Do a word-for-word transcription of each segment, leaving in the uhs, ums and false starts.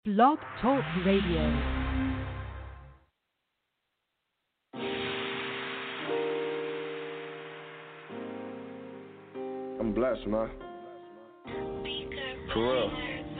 Blog Talk Radio. I'm blessed, man. For real.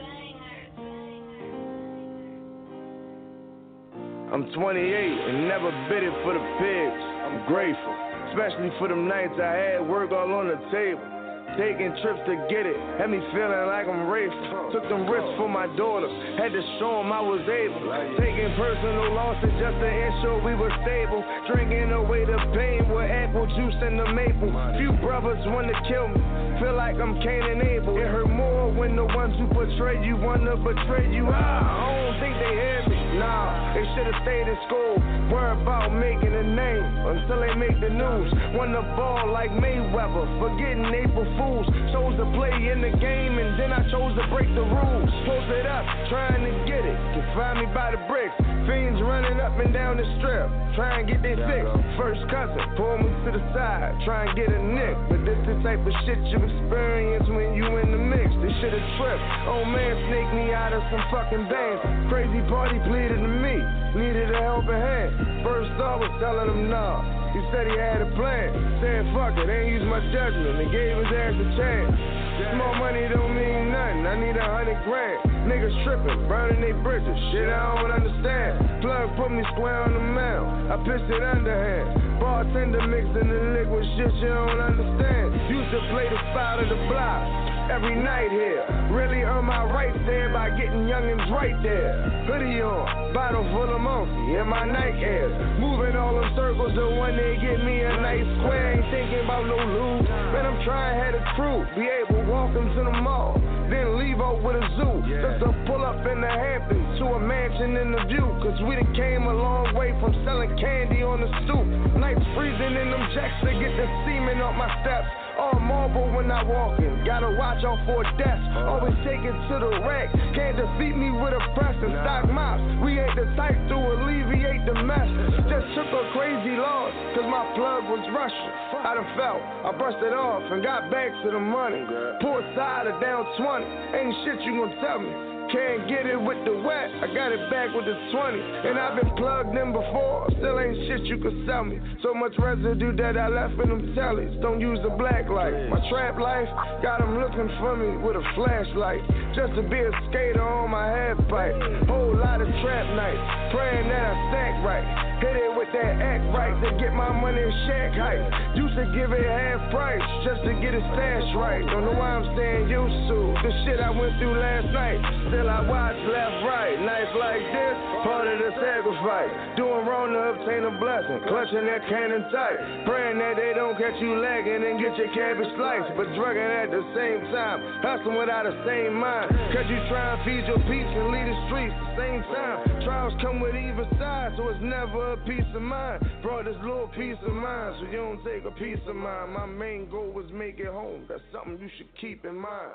I'm twenty-eight and never bid it for the pigs. I'm grateful, especially for them nights I had work all on the table. Taking trips to get it, had me feeling like I'm raped. Took them risks for my daughters, had to show them I was able. Taking personal losses just to ensure we were stable. Drinking away the pain with apple juice and the maple. Few brothers want to kill me, feel like I'm Cain and Abel. It hurt more when the ones who portray you wanna betray you. Ah, I don't think they hear me. Nah, they should've stayed in school. Worry about making a name until they make the news. Won the ball like Mayweather, forgetting April Fools. Chose to play in the game and then I chose to break the rules. Post it up, trying to get it. Can find me by the bricks. Fiends running up and down the strip, try and get their fix. First cousin, pull me to the side, try and get a nick. But this the type of shit you experience when you in the mix. They should've tripped. Old man snaked me out of some fucking bands. Crazy party pleaded to me, needed a helping hand. First I was telling him no. He said he had a plan. Said fuck it, ain't use my judgment and gave his ass a chance. Small money don't mean nothing, I need a hundred grand. Niggas tripping, burning they bridges, shit I don't understand. Plug put me square on the mound, I pissed it underhand. Bartender mixing the liquid shit you don't understand. Used to play the spot of the block every night here. Really earn my rights there by getting youngins right there. Hoodie on, bottle full of monkey in my Nike airs. Moving all them circles to one day get me a nice square. Ain't thinking about no loot, man I'm trying to have a crew. Be able to walk them to the mall, then leave out with a zoo. Just to pull up in the Hamptons to a mansion in the view. Cause we done came a long way from selling candy on the stoop. Nights freezing in them jacks to get the semen off my steps. All marble when I walk in, gotta watch out for death. Always take it to the rack, can't defeat me with a press and stock mops. We ain't the type to alleviate the mess. Just took a crazy loss, cause my plug was rushing. I done felt, I brushed it off and got back to the money. Port side or down twenty, ain't shit you gon' tell me. Can't get it with the wet, I got it back with the twenty. And I've been plugged in before, still ain't shit you could sell me. So much residue that I left in them tellies, don't use the black light. My trap life, got them looking for me with a flashlight. Just to be a skater on my half pipe. Whole lot of trap nights, praying that I stack right. Hit it with that act right to get my money in shack height. Used to give it half price just to get a stash right. Don't know why I'm staying used to the shit I went through last night. Still I watch left, right, nights like this, part of the sacrifice. Doing wrong to obtain a blessing, clutching that cannon tight. Praying that they don't catch you lagging and get your cabbage sliced. But drugging at the same time, hustling without a sane mind. Cause you try and feed your peeps and lead the streets at the same time. Trials come with either side, so it's never a peace of mind. Brought this little peace of mind, so you don't take a piece of mine. My main goal was make it home, that's something you should keep in mind.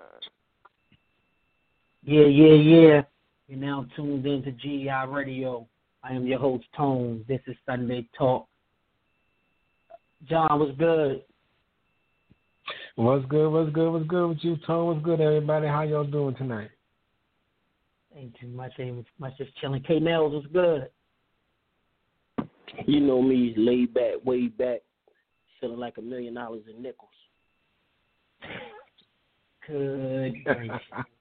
Yeah, yeah, yeah. You're now tuned in to G I Radio. I am your host, Tone. This is Sunday Talk. John, what's good? What's good, what's good, what's good with you, Tone? What's good, everybody? How y'all doing tonight? Ain't too much, ain't much, just chilling. K-Nails, what's good? You know me, laid back, way back, feeling like a million dollars in nickels. Good gracious.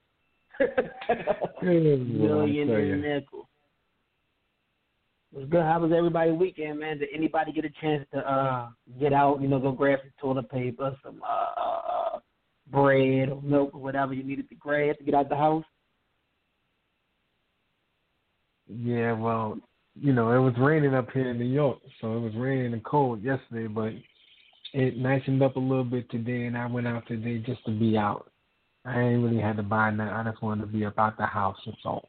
Good Million in nickel. It was good. How was everybody's weekend, man? Did anybody get a chance to uh, get out, you know, go grab some toilet paper, some uh, uh, bread or milk or whatever you needed to grab to get out the house? Yeah, well, you know, it was raining up here in New York, so it was raining and cold yesterday, but it nicened up a little bit today, and I went out today just to be out. I ain't really had to buy nothing. I just wanted to be about the house, that's all.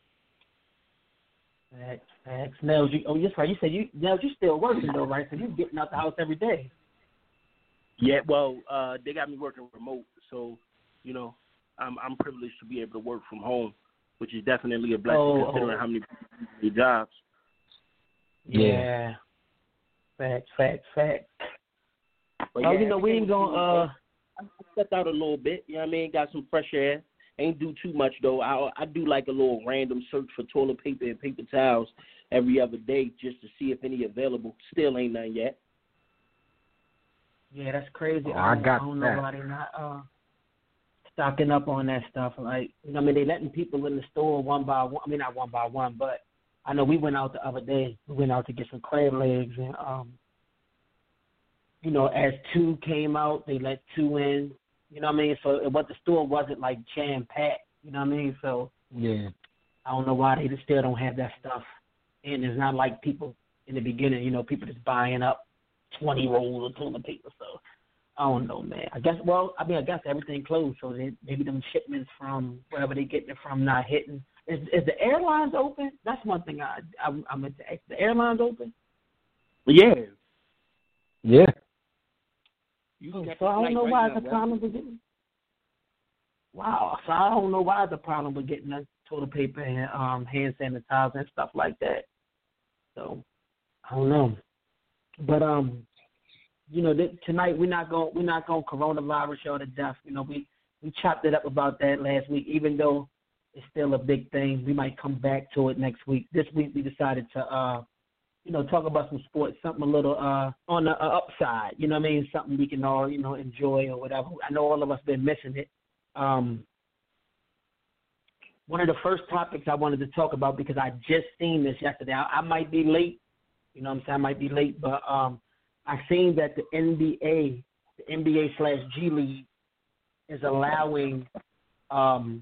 Facts, facts. Nels, you, oh, that's right. You said you, Nels, you still working though, right? So you getting out the house every day. Yeah, well, uh, they got me working remote, so you know, I'm I'm privileged to be able to work from home, which is definitely a blessing oh, considering oh. how many people jobs. Yeah. yeah. Facts, facts, facts. But oh, yeah, you know, we ain't gonna. Uh, I stepped out a little bit. You know what I mean? Got some fresh air. Ain't do too much though. I I do like a little random search for toilet paper and paper towels every other day just to see if any available. Still ain't none yet. Yeah, that's crazy. Oh, I, I don't, got I don't that. know why they're not uh, stocking up on that stuff. Like, you know, I mean, they letting people in the store one by one. I mean, not one by one, but I know we went out the other day. We went out to get some crab legs, and um, you know, as two came out, they let two in. You know what I mean? So, it, but the store wasn't like jam packed. You know what I mean? So, Yeah. I don't know why they just still don't have that stuff. And it's not like people in the beginning. You know, people just buying up twenty rolls of toilet paper. So, I don't know, man. I guess, well, I mean, I guess everything closed, so they, maybe them shipments from wherever they getting it from not hitting. Is, is the airlines open? That's one thing I, I, I meant to ask. The airlines open? Yeah. Yeah. You Oh, got so I don't flight know right why now, it's a man. problem with getting. Wow. So I don't know why it's a problem with getting the toilet paper and um, hand sanitizer and stuff like that. So I don't know. But um, you know, th- tonight we're not going we're not going coronavirus show to death. You know, we we chopped it up about that last week, even though it's still a big thing. We might come back to it next week. This week we decided to uh. you know, talk about some sports, something a little uh, on the uh, upside, you know what I mean, something we can all, you know, enjoy or whatever. I know all of us been missing it. Um, one of the first topics I wanted to talk about, because I just seen this yesterday, I, I might be late, you know what I'm saying, I might be late, but um, I seen that the N B A, the N B A slash G League is allowing um,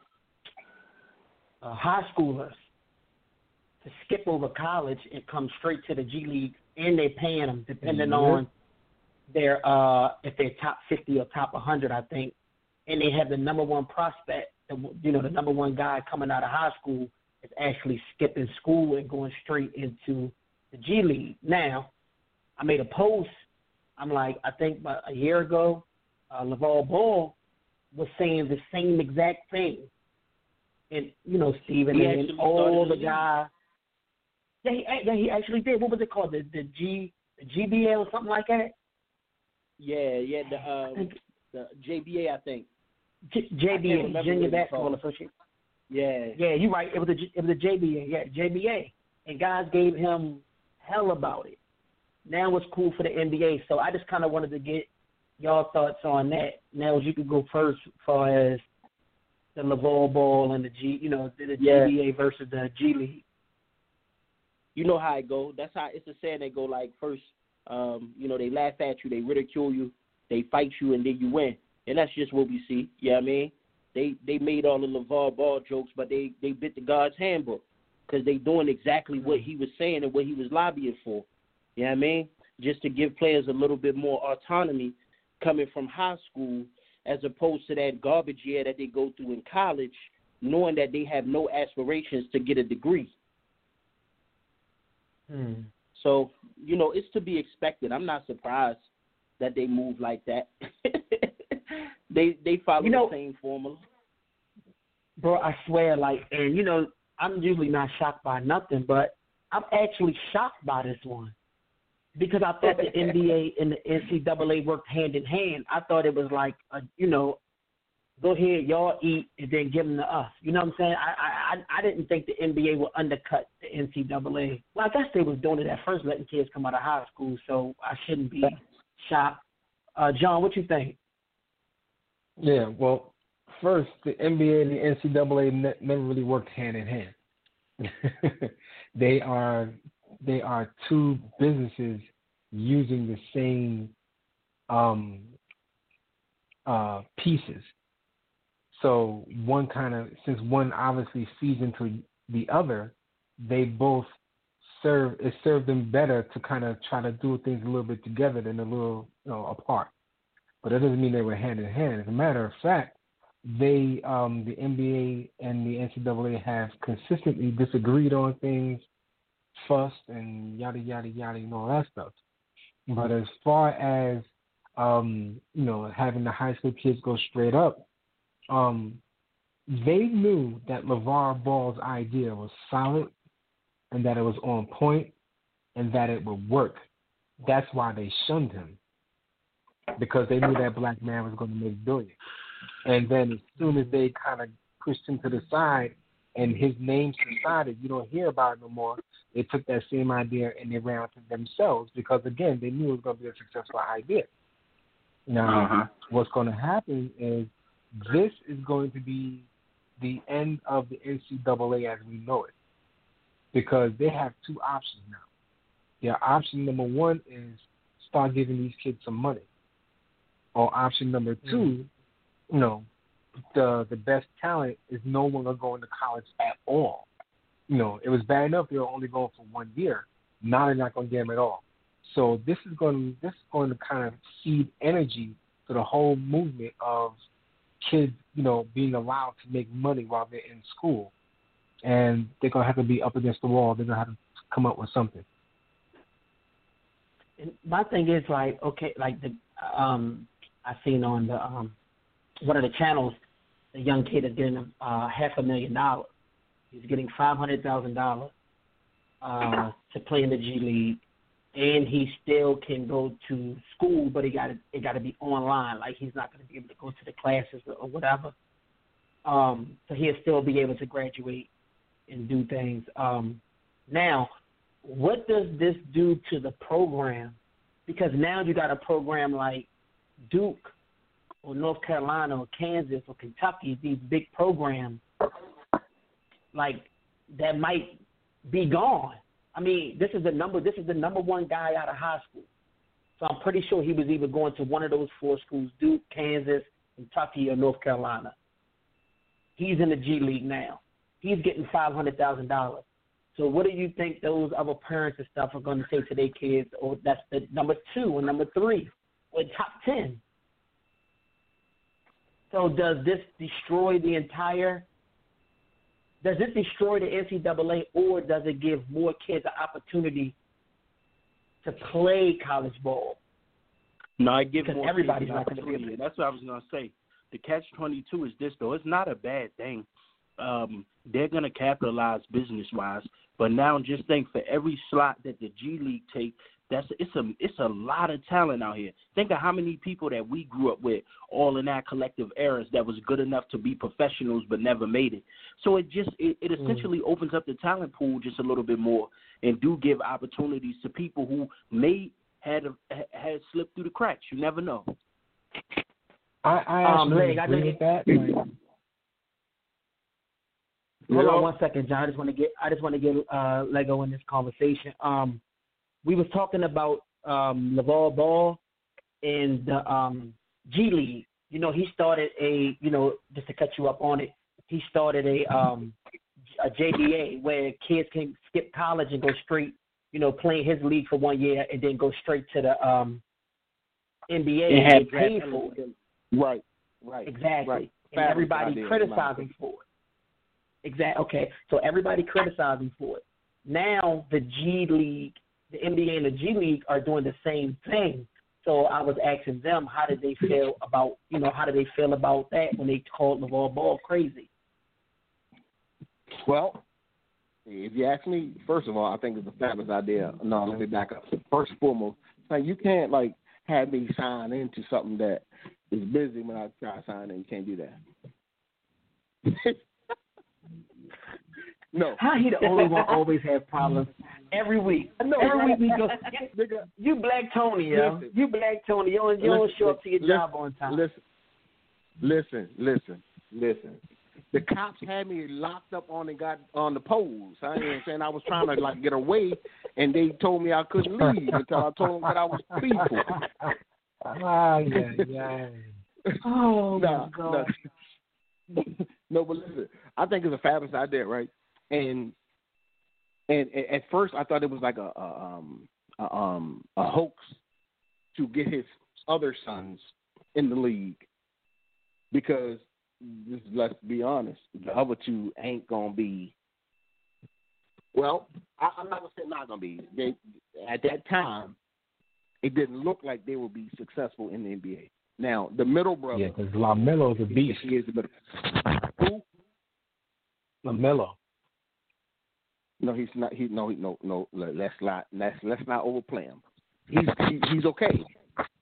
uh, high schoolers to skip over college and come straight to the G League, and they're paying them depending Mm-hmm. on their uh, if they're top fifty or top one hundred, I think, and they have the number one prospect, the, you know, the number one guy coming out of high school is actually skipping school and going straight into the G League. Now, I made a post. I'm like, I think about a year ago, uh, LeVar Ball was saying the same exact thing, and you know, Steven He and actually all started the the league. guys. Yeah, he, yeah, he actually did. What was it called? The the G the G B A or something like that? Yeah, yeah, the I um, think the J B A, I think. J- JBA, remember Junior what it's Basketball called. Association. Yeah. Yeah, you're right. It was a G- it was a J B A. Yeah, J B A. And guys gave him hell about it. Now it's cool for the N B A. So I just kind of wanted to get y'all thoughts on that. Now, you could go first as far as the LeVar Ball and the G, you know, the, the Yeah. J B A versus the G League. You know how it go. That's how it's a saying. They go like first, um, you know, they laugh at you, they ridicule you, they fight you, and then you win. And that's just what we see. You know what I mean? They they made all the LeVar Ball jokes, but they, they bit the God's handbook because they doing exactly what he was saying and what he was lobbying for. You know what I mean? Just to give players a little bit more autonomy coming from high school as opposed to that garbage year that they go through in college, knowing that they have no aspirations to get a degree. Hmm. So, you know, it's to be expected. I'm not surprised that they move like that. they they follow You know- the same formula. Bro, I swear, like, and you know, I'm usually not shocked by nothing, but I'm actually shocked by this one because I thought the N B A and the N C double A worked hand in hand. I thought it was like, a, you know, go ahead, y'all eat, and then give them to us. You know what I'm saying? I I I didn't think the N B A would undercut the N C double A. Well, I guess they was doing it at first, letting kids come out of high school, so I shouldn't be shocked. Uh, John, what you think? Yeah, well, first, the N B A and the N C double A ne- never really worked hand in hand. they are they are two businesses using the same um, uh, pieces. So one kind of, since one obviously feeds into the other, they both serve, it served them better to kind of try to do things a little bit together than a little, you know, apart. But that doesn't mean they were hand in hand. As a matter of fact, they, um, the N B A and the N C double A have consistently disagreed on things, fussed and yada, yada, yada, and all that stuff. But as far as, um, you know, having the high school kids go straight up, um, they knew that LeVar Ball's idea was solid and that it was on point and that it would work. That's why they shunned him, because they knew that black man was going to make billions. And then as soon as they kind of pushed him to the side and his name subsided, you don't hear about it no more. They took that same idea and they ran to themselves because, again, they knew it was going to be a successful idea. Now, uh-huh. what's going to happen is this is going to be the end of the N C double A as we know it because they have two options now. Their option number one is start giving these kids some money. Or option number two, mm-hmm. you know, the the best talent is no longer going to college at all. You know, it was bad enough they were only going for one year. Now they're not going to get them at all. So this is going this is going to kind of feed energy to the whole movement of kids, you know, being allowed to make money while they're in school. And they're going to have to be up against the wall. They're going to have to come up with something. And my thing is like, okay, like the um, I seen on the um, one of the channels, the young kid is getting uh, half a million dollars. He's getting five hundred thousand dollars uh, to play in the G League, and he still can go to school, but he got to it got to be online. Like he's not going to be able to go to the classes or, or whatever. Um, so he'll still be able to graduate and do things. Um, now, what does this do to the program? Because now you got a program like Duke or North Carolina or Kansas or Kentucky, these big programs, like that might be gone. I mean, this is the number. This is the number one guy out of high school. So I'm pretty sure he was either going to one of those four schools: Duke, Kansas, Kentucky, or North Carolina. He's in the G League now. He's getting five hundred thousand dollars. So what do you think those other parents and stuff are going to say to their kids? Or that's the number two or number three or top ten. So does this destroy the entire? Does it destroy the N C double A, or does it give more kids an opportunity to play college ball? No, I give because more everybody's kids not going to be able to. That's what I was going to say. The catch twenty-two is this, though. It's not a bad thing. Um, they're going to capitalize business-wise. But now just think for every slot that the G League take, that's it's a it's a lot of talent out here. Think of how many people that we grew up with, all in our collective eras, that was good enough to be professionals but never made it. So it just it, it essentially mm. opens up the talent pool just a little bit more, and do give opportunities to people who may had a, had slipped through the cracks. You never know. I, I um, actually Leg, agree I with that. Like, Hold on one second, John. I just want to get I just want to get uh, Lego in this conversation. Um, we was talking about um, LeVar Ball and the um, G League. You know, he started a you know just to cut you up on it. He started a um, a J B A where kids can skip college and go straight, you know, playing his league for one year and then go straight to the um, N B A and get paid for it. Right, right, exactly. Right. And everybody criticizing for it. Exactly. Okay, so everybody criticizing for it. Now the G League, the N B A and the G League are doing the same thing. So I was asking them, how did they feel about, you know, how did they feel about that when they called LeVar Ball crazy? Well, if you ask me, first of all, I think it's a fabulous idea. No, let me back up. First and foremost, like you can't like have me sign into something that is busy when I try to sign in. You can't do that. No. How he the only one always have problems every week? No, every right? week we go. You Black Tony, yo. Listen, you Black Tony. You don't, you don't show up to your listen, job on time. Listen, listen, listen, listen. The cops had me locked up on and got on the poles. I ain't saying I was trying to like get away, and they told me I couldn't leave until I told them that I was peaceful. Ah, yeah, yeah. Oh no, my God. No. no, but listen, I think it's a fabulous idea, right? And and, and at first I thought it was like a, a um a, um a hoax to get his other sons in the league, because just, let's be honest, the other two ain't gonna be. Well, I, I'm not gonna say not gonna be. They at that time, it didn't look like they would be successful in the N B A. Now the middle brother, yeah, because LaMelo's a beast. He is the middle. Who? LaMelo. No, he's not. He no, no, no. Let's not let's let's not overplay him. He's he, he's okay.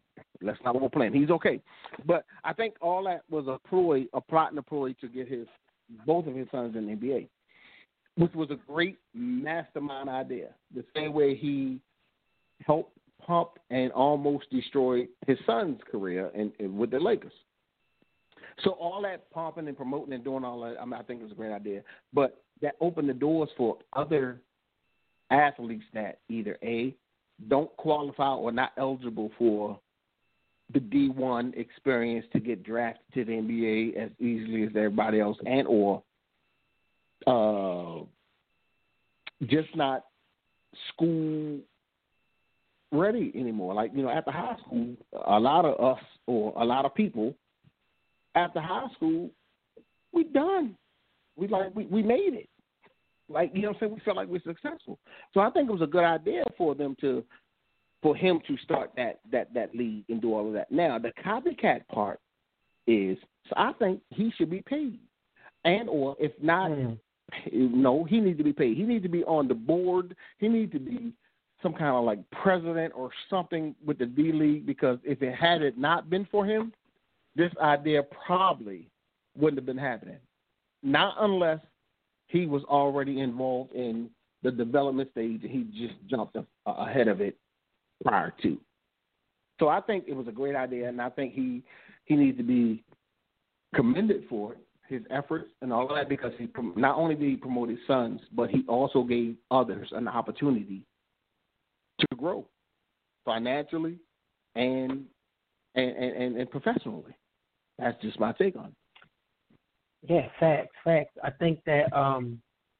Let's not overplay him. He's okay. But I think all that was a ploy, a plot and a ploy to get his both of his sons in the N B A, which was a great mastermind idea. The same way he helped pump and almost destroy his son's career in, in, with the Lakers. So all that pumping and promoting and doing all that, I, mean, I think it was a great idea. But that opened the doors for other athletes that either A, don't qualify or not eligible for the D one experience to get drafted to the N B A as easily as everybody else, and or uh, just not school ready anymore. Like, you know, after high school, a lot of us or a lot of people after high school, we done. We like we, we made it. Like, you know what I'm saying? We felt like we're successful. So I think it was a good idea for them to for him to start that that that league and do all of that. Now, the copycat part is, so I think he should be paid. And or if not, mm. no, he needs to be paid. He needs to be on the board. He needs to be some kind of like president or something with the D League, because if it had it not been for him, this idea probably wouldn't have been happening. Not unless he was already involved in the development stage and he just jumped ahead of it prior to. So I think it was a great idea, and I think he he needs to be commended for it, his efforts and all of that, because he not only did he promote his sons, but he also gave others an opportunity to grow financially and and, and, and professionally. That's just my take on it. Yeah, facts, facts. I think that um,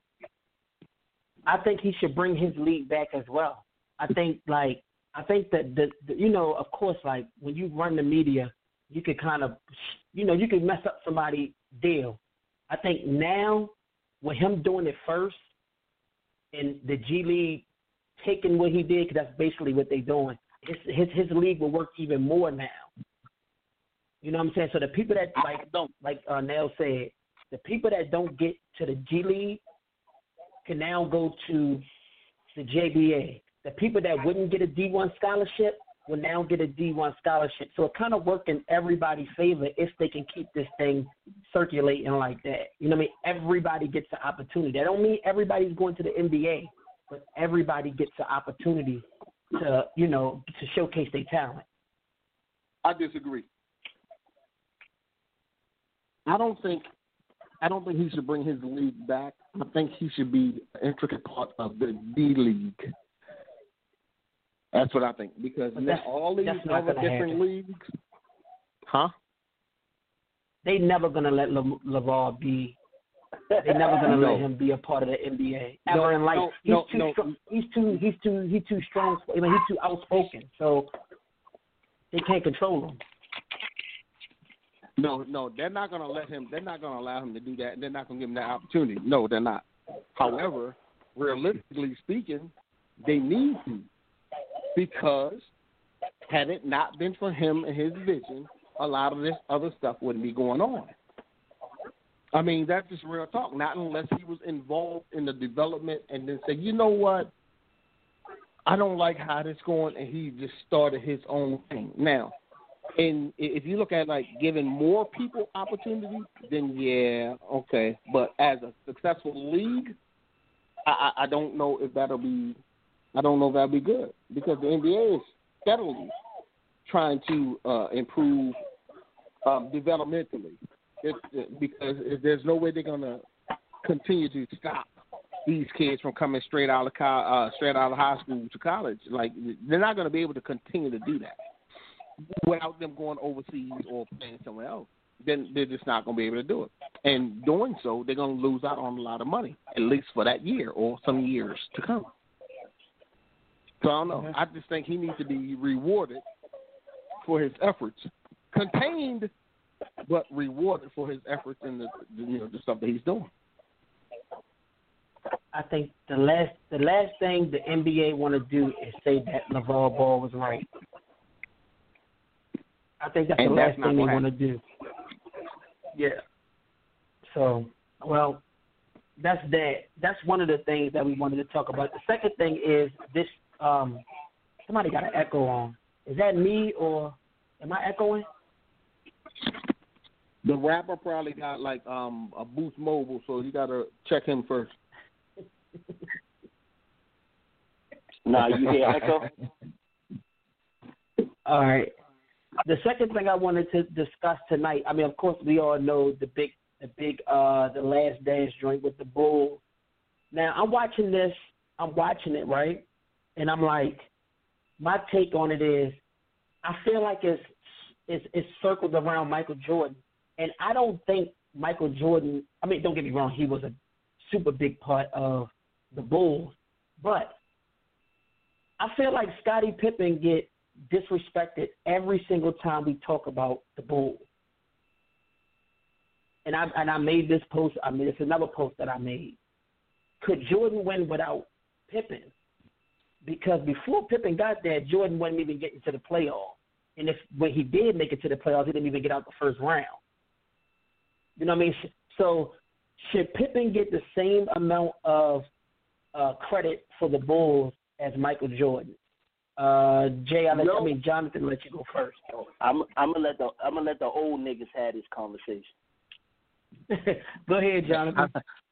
I think he should bring his league back as well. I think like I think that the, the you know, of course, like when you run the media, you could kind of you know you could mess up somebody's deal. I think now with him doing it first and the G League taking what he did, because that's basically what they're doing, his, his his league will work even more now. You know what I'm saying? So the people that like don't like uh, Nell said, the people that don't get to the G League can now go to the J B A. The people that wouldn't get a D one scholarship will now get a D one scholarship. So it kind of work in everybody's favor if they can keep this thing circulating like that. You know what I mean? Everybody gets an opportunity. That don't mean everybody's going to the N B A, but everybody gets an opportunity to, you know, to showcase their talent. I disagree. I don't think I don't think he should bring his league back. I think he should be an intricate part of the D League. That's what I think, because now all these other different happen. leagues, huh? They never gonna let Le- LeVar be. They're never gonna no. let him be a part of the N B A ever no, in life. No, he's, no, too no. Str- he's too he's too he's too strong. I mean, he's too outspoken, so they can't control him. No, no, they're not going to let him. They're not going to allow him to do that. And they're not going to give him that opportunity. No, they're not. However, realistically speaking, they need to, because had it not been for him and his vision, a lot of this other stuff wouldn't be going on. I mean, that's just real talk. Not unless he was involved in the development and then say, you know what, I don't like how this going, and he just started his own thing. Now, and if you look at like giving more people opportunity, then yeah, okay. But as a successful league, I, I don't know if that'll be, I don't know if that'll be good, because the N B A is steadily trying to uh, improve um, developmentally. It, it, because there's no way they're gonna continue to stop these kids from coming straight out of co- uh, straight out of high school to college. Like, they're not going to be able to continue to do that without them going overseas or playing somewhere else. Then they're just not going to be able to do it. And doing so, they're going to lose out on a lot of money, at least for that year or some years to come. So I don't know. I just think he needs to be rewarded for his efforts, contained but rewarded for his efforts in the, you know, the stuff that he's doing. I think the last the last thing the N B A want to do is say that LeVar Ball was right. I think that's and the last that's thing they want to do. Yeah. So, well, that's that. That's one of the things that we wanted to talk about. The second thing is this. Um, somebody got an echo on. Is that me or Am I echoing? The rapper probably got like um a Boost Mobile, so you gotta check him first. Nah, you hear echo? All right. The second thing I wanted to discuss tonight, I mean, of course, we all know the big, the big, uh, the Last Dance joint with the Bulls. Now, I'm watching this, I'm watching it, right? And I'm like, my take on it is, I feel like it's, it's, it's circled around Michael Jordan. And I don't think Michael Jordan, I mean, don't get me wrong, he was a super big part of the Bulls. But I feel like Scottie Pippen get disrespected every single time we talk about the Bulls. And I and I made this post. I mean, it's another post that I made. Could Jordan win without Pippen? Because before Pippen got there, Jordan wasn't even getting to the playoffs. And if when he did make it to the playoffs, he didn't even get out the first round. You know what I mean? So should Pippen get the same amount of uh, credit for the Bulls as Michael Jordan? Uh, Jay, I, let, no. I mean Jonathan, let you go first. I'm I'm gonna let the I'm gonna let the old niggas have this conversation. Go ahead, Jonathan.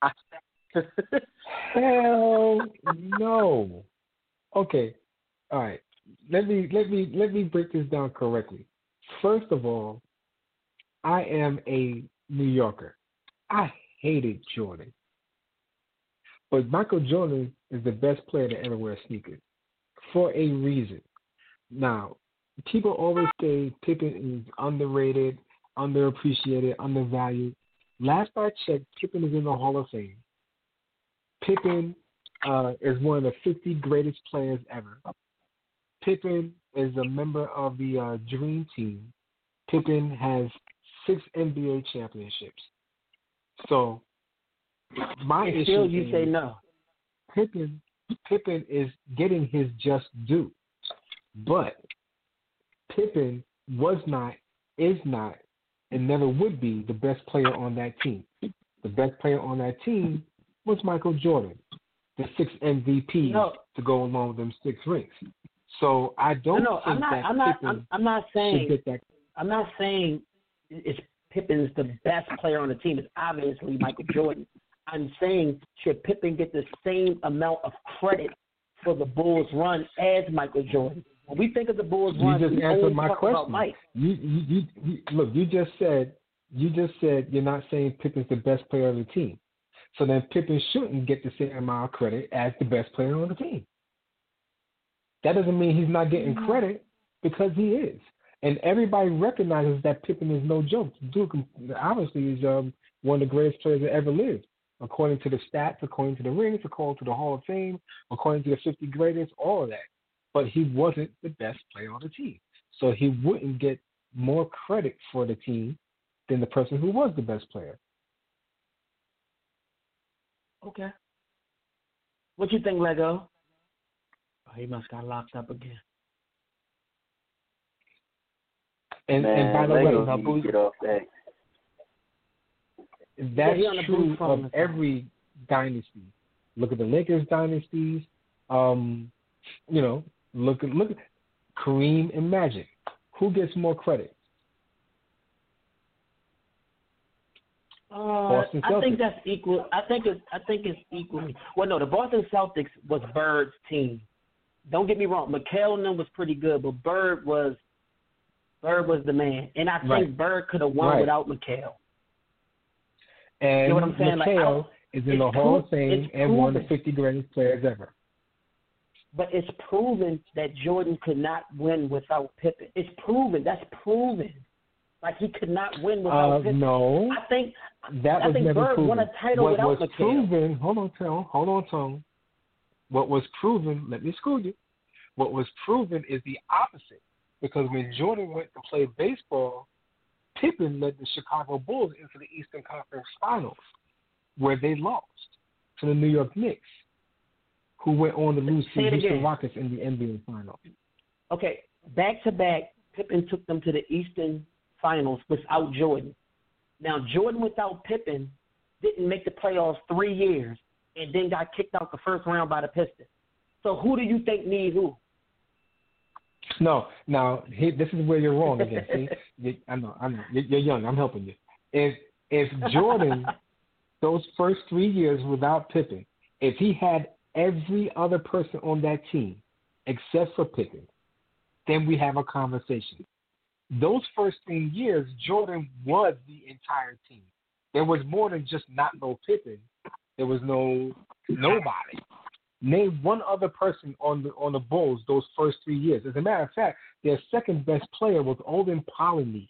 Hell no. Okay. All right. Let me let me let me break this down correctly. First of all, I am a New Yorker. I hated Jordan. But Michael Jordan is the best player to ever wear sneakers for a reason. Now, people always say Pippen is underrated, underappreciated, undervalued. Last I checked, Pippen is in the Hall of Fame. Pippen uh, is one of the fifty greatest players ever. Pippen is a member of the uh, Dream Team. Pippen has six N B A championships. So, my and issue still you is say no. Pippen, Pippen is getting his just due. But Pippen was not, is not, and never would be the best player on that team. The best player on that team was Michael Jordan, the six M V Ps No. to go along with them six rings. So I don't No, no, think I'm not. that I'm not. Pippen I'm, I'm not should saying. get that. I'm not saying it's Pippen's the best player on the team. It's obviously Michael Jordan. I'm saying should Pippen get the same amount of credit for the Bulls' run as Michael Jordan? When we think of the Bulls' You run, just we answered only my talk question. about Mike. You, you, you, you, look, you just said you just said you're not saying Pippen's the best player on the team. So then Pippen shouldn't get the same amount of credit as the best player on the team. That doesn't mean he's not getting credit because he is. And everybody recognizes that Pippen is no joke. Duke obviously is um, one of the greatest players that ever lived, according to the stats, according to the rings, according to the Hall of Fame, according to the fifty greatest, all of that. But he wasn't the best player on the team. So he wouldn't get more credit for the team than the person who was the best player. Okay. What you think, Lego? Oh, he must got locked up again. And, Man, and by the Lego way, need to get off that. that's Yeah, he on the true blue phone. of every dynasty. Look at the Lakers dynasties. Um, you know, look at look at Kareem and Magic. Who gets more credit? Uh, Boston I think Celtics. that's equal. I think it's. I think it's equally. Well, no, the Boston Celtics was Bird's team. Don't get me wrong. McHale and them was pretty good, but Bird was Bird was the man, and I think Right. Bird could have won Right. without McHale. And You know what I'm saying? Like, McHale I- is in the it's Hall of pro- Fame it's and one of the proven. fifty greatest players ever. But it's proven that Jordan could not win without Pippen. It's proven. That's proven. Like he could not win without Uh, Pippen. no, I think that I was think never Bird proven. won a title what without was McHale. proven? Hold on, Tone. Hold on, Tone. What was proven? Let me school you. What was proven is the opposite. Because when Jordan went to play baseball, Pippen led the Chicago Bulls into the Eastern Conference Finals, where they lost to the New York Knicks, who went on to lose to Say the it Houston again. Rockets in the N B A Finals. Okay, back to back, Pippen took them to the Eastern Finals without Jordan. Now Jordan without Pippen didn't make the playoffs three years and then got kicked out the first round by the Pistons. So who do you think need who? No, now here, this is where you're wrong again. See, you, I know, I know. You're, you're young. I'm helping you. If if Jordan, those first three years without Pippen, if he had every other person on that team except for Pippen, then we have a conversation. Those first three years, Jordan was the entire team. There was more than just not no Pippen. There was no nobody. Name one other person on the on the Bulls those first three years. As a matter of fact, their second best player was Olden Polynice,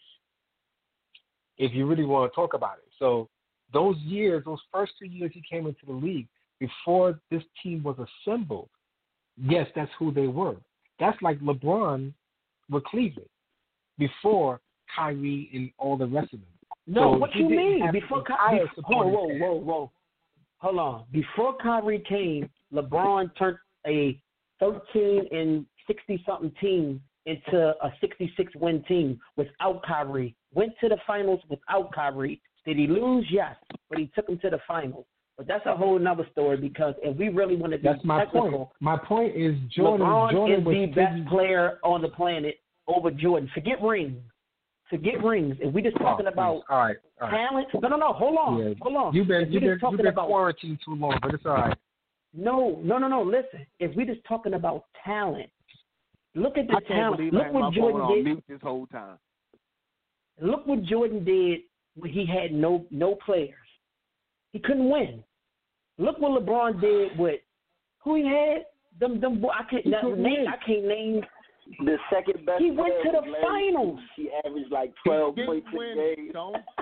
if you really want to talk about it. So those years, those first two years he came into the league, before this team was assembled, yes, that's who they were. That's like LeBron with Cleveland before Kyrie and all the rest of them. No, so what you mean? Before Kyrie, whoa, whoa, whoa, whoa. Hold on. Before Kyrie came, LeBron turned a thirteen and sixty something team into a sixty-six win team without Kyrie. Went to the finals without Kyrie. Did he lose? Yes, but he took him to the finals. But that's a whole nother story because if we really want to be that's my technical, point. My point is Jordan. LeBron Jordan is was the best player on the planet over Jordan. Forget rings. Forget rings. If we just talking oh, about all right, all right. talent, no, no, no. Hold on, yeah. hold on. You've been you've been, you've been about, quarantined too long, but it's all right. No, no, no, no. Listen, if we just talking about talent, look at the I can't talent. Look what Jordan on did. mute this whole time. Look what Jordan did when he had no no players. He couldn't win. Look what LeBron did with who he had. Them, them. I can't name. I can't name. The second best. He went to the finals. He averaged like twelve he points win, a game.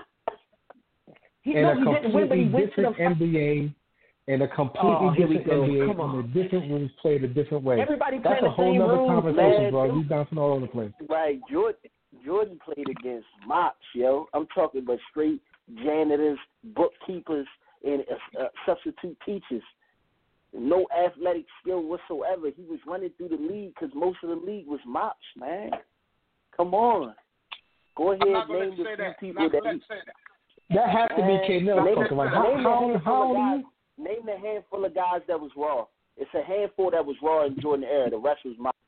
He, in no, a he didn't win, but he completely went to the different N B A, in a completely Oh, here we different go. N B A, Come on. and the different rooms played a different way. Everybody That's playing a the whole same other rules, conversation, man. bro. We bouncing all over the place. Right, Jordan. Jordan played against mops, yo. I'm talking about straight janitors, bookkeepers, and uh, substitute teachers. No athletic skill whatsoever. He was running through the league because most of the league was mops, man. Come on. Go ahead, name the few people that, that he... That has to be K. Nell talking about. How, how, how old are you? Name the handful of guys that was raw. It's a handful that was raw in Jordan era. The rest was mops.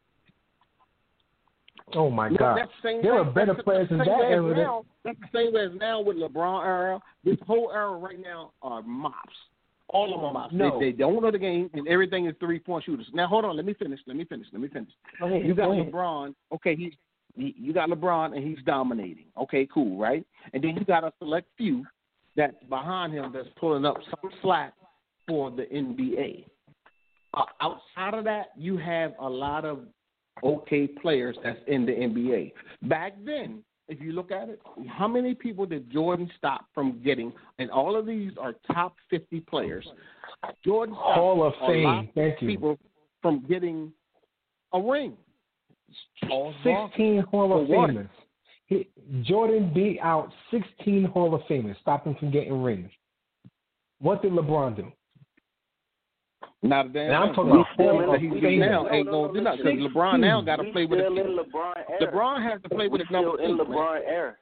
Oh, my God. The there way, are better the, players the in that era. Now, that's the same way as now with LeBron era. This whole era right now are mops. All of them mops. No. They, they don't know the game, and everything is three-point shooters. Now, hold on. Let me finish. Let me finish. Let me finish. Go ahead, you got go ahead. LeBron. Okay, he, he, you got LeBron, and he's dominating. Okay, cool, right? And then you got a select few that's behind him that's pulling up some slack for the N B A. Uh, outside of that, you have a lot of okay players that's in the N B A. Back then, if you look at it, how many people did Jordan stop from getting? And all of these are top fifty players. Jordan stopped Hall of a Fame. lot Thank of you. people from getting a ring. sixteen Hall of For what? Famers. He, Jordan beat out sixteen Hall of Famers, stopped him from getting rings. What did LeBron do? Not a damn. Now I'm thing. talking about He's Hall still of he's Famers. now ain't gonna do nothing because LeBron now got to play with still the in LeBron era. LeBron has to play with we his number still in two, LeBron man. era.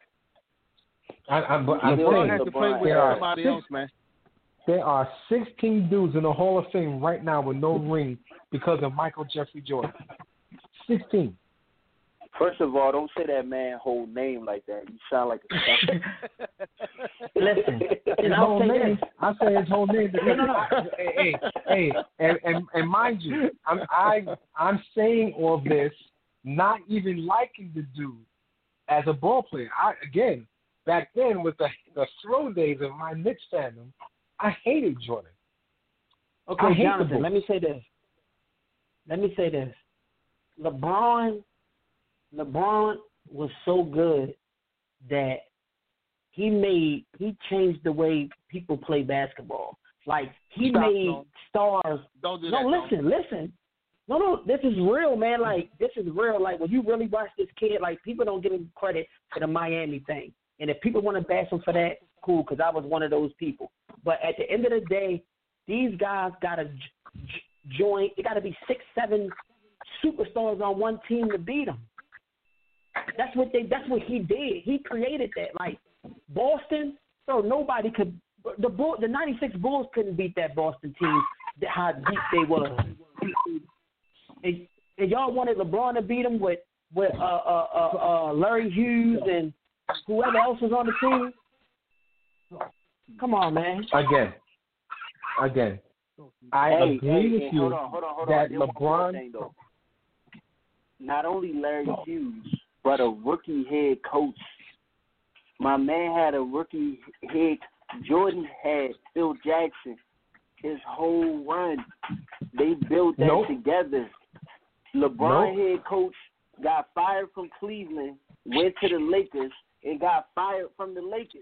I, I, but I'm LeBron saying has to play with there are somebody six- else, man. There are sixteen dudes in the Hall of Fame right now with no ring because of Michael Jeffrey Jordan. sixteen. First of all, don't say that man whole name like that. You sound like a sucker. Listen, His and I'll whole say name. this. I say his whole name because No, no, no. I, hey, hey, hey, and, and and mind you, I'm I I'm saying all this not even liking the dude as a ball player. I again back then with the the throw days of my Knicks fandom, I hated Jordan. I Okay, hate the Jonathan, Bulls. let me say this. Let me say this. LeBron, LeBron was so good that he made he changed the way people play basketball. Like he Stop, made no. stars. Don't do No, that. listen, listen. No, no, this is real, man. Like this is real. Like when you really watch this kid, like people don't give him credit for the Miami thing. And if people want to bash him for that, cool, because I was one of those people. But at the end of the day, these guys got to j- j- join. It got to be six, seven superstars on one team to beat them. That's what they. That's what he did. He created that. Like Boston, so nobody could. The Bull, the ninety-six Bulls couldn't beat that Boston team. How deep they were. And, and y'all wanted LeBron to beat them with with uh, uh, uh, uh, Larry Hughes and whoever else was on the team. Come on, man. Again, again, I Hey, agree hey, with hey, you hold on, hold on, hold that on. There's one more LeBron. thing, though. Not only Larry Hughes, but a rookie head coach. My man had a rookie head. Jordan had Phil Jackson. His whole run, they built that Nope. together. LeBron Nope. head coach got fired from Cleveland, went to the Lakers, and got fired from the Lakers.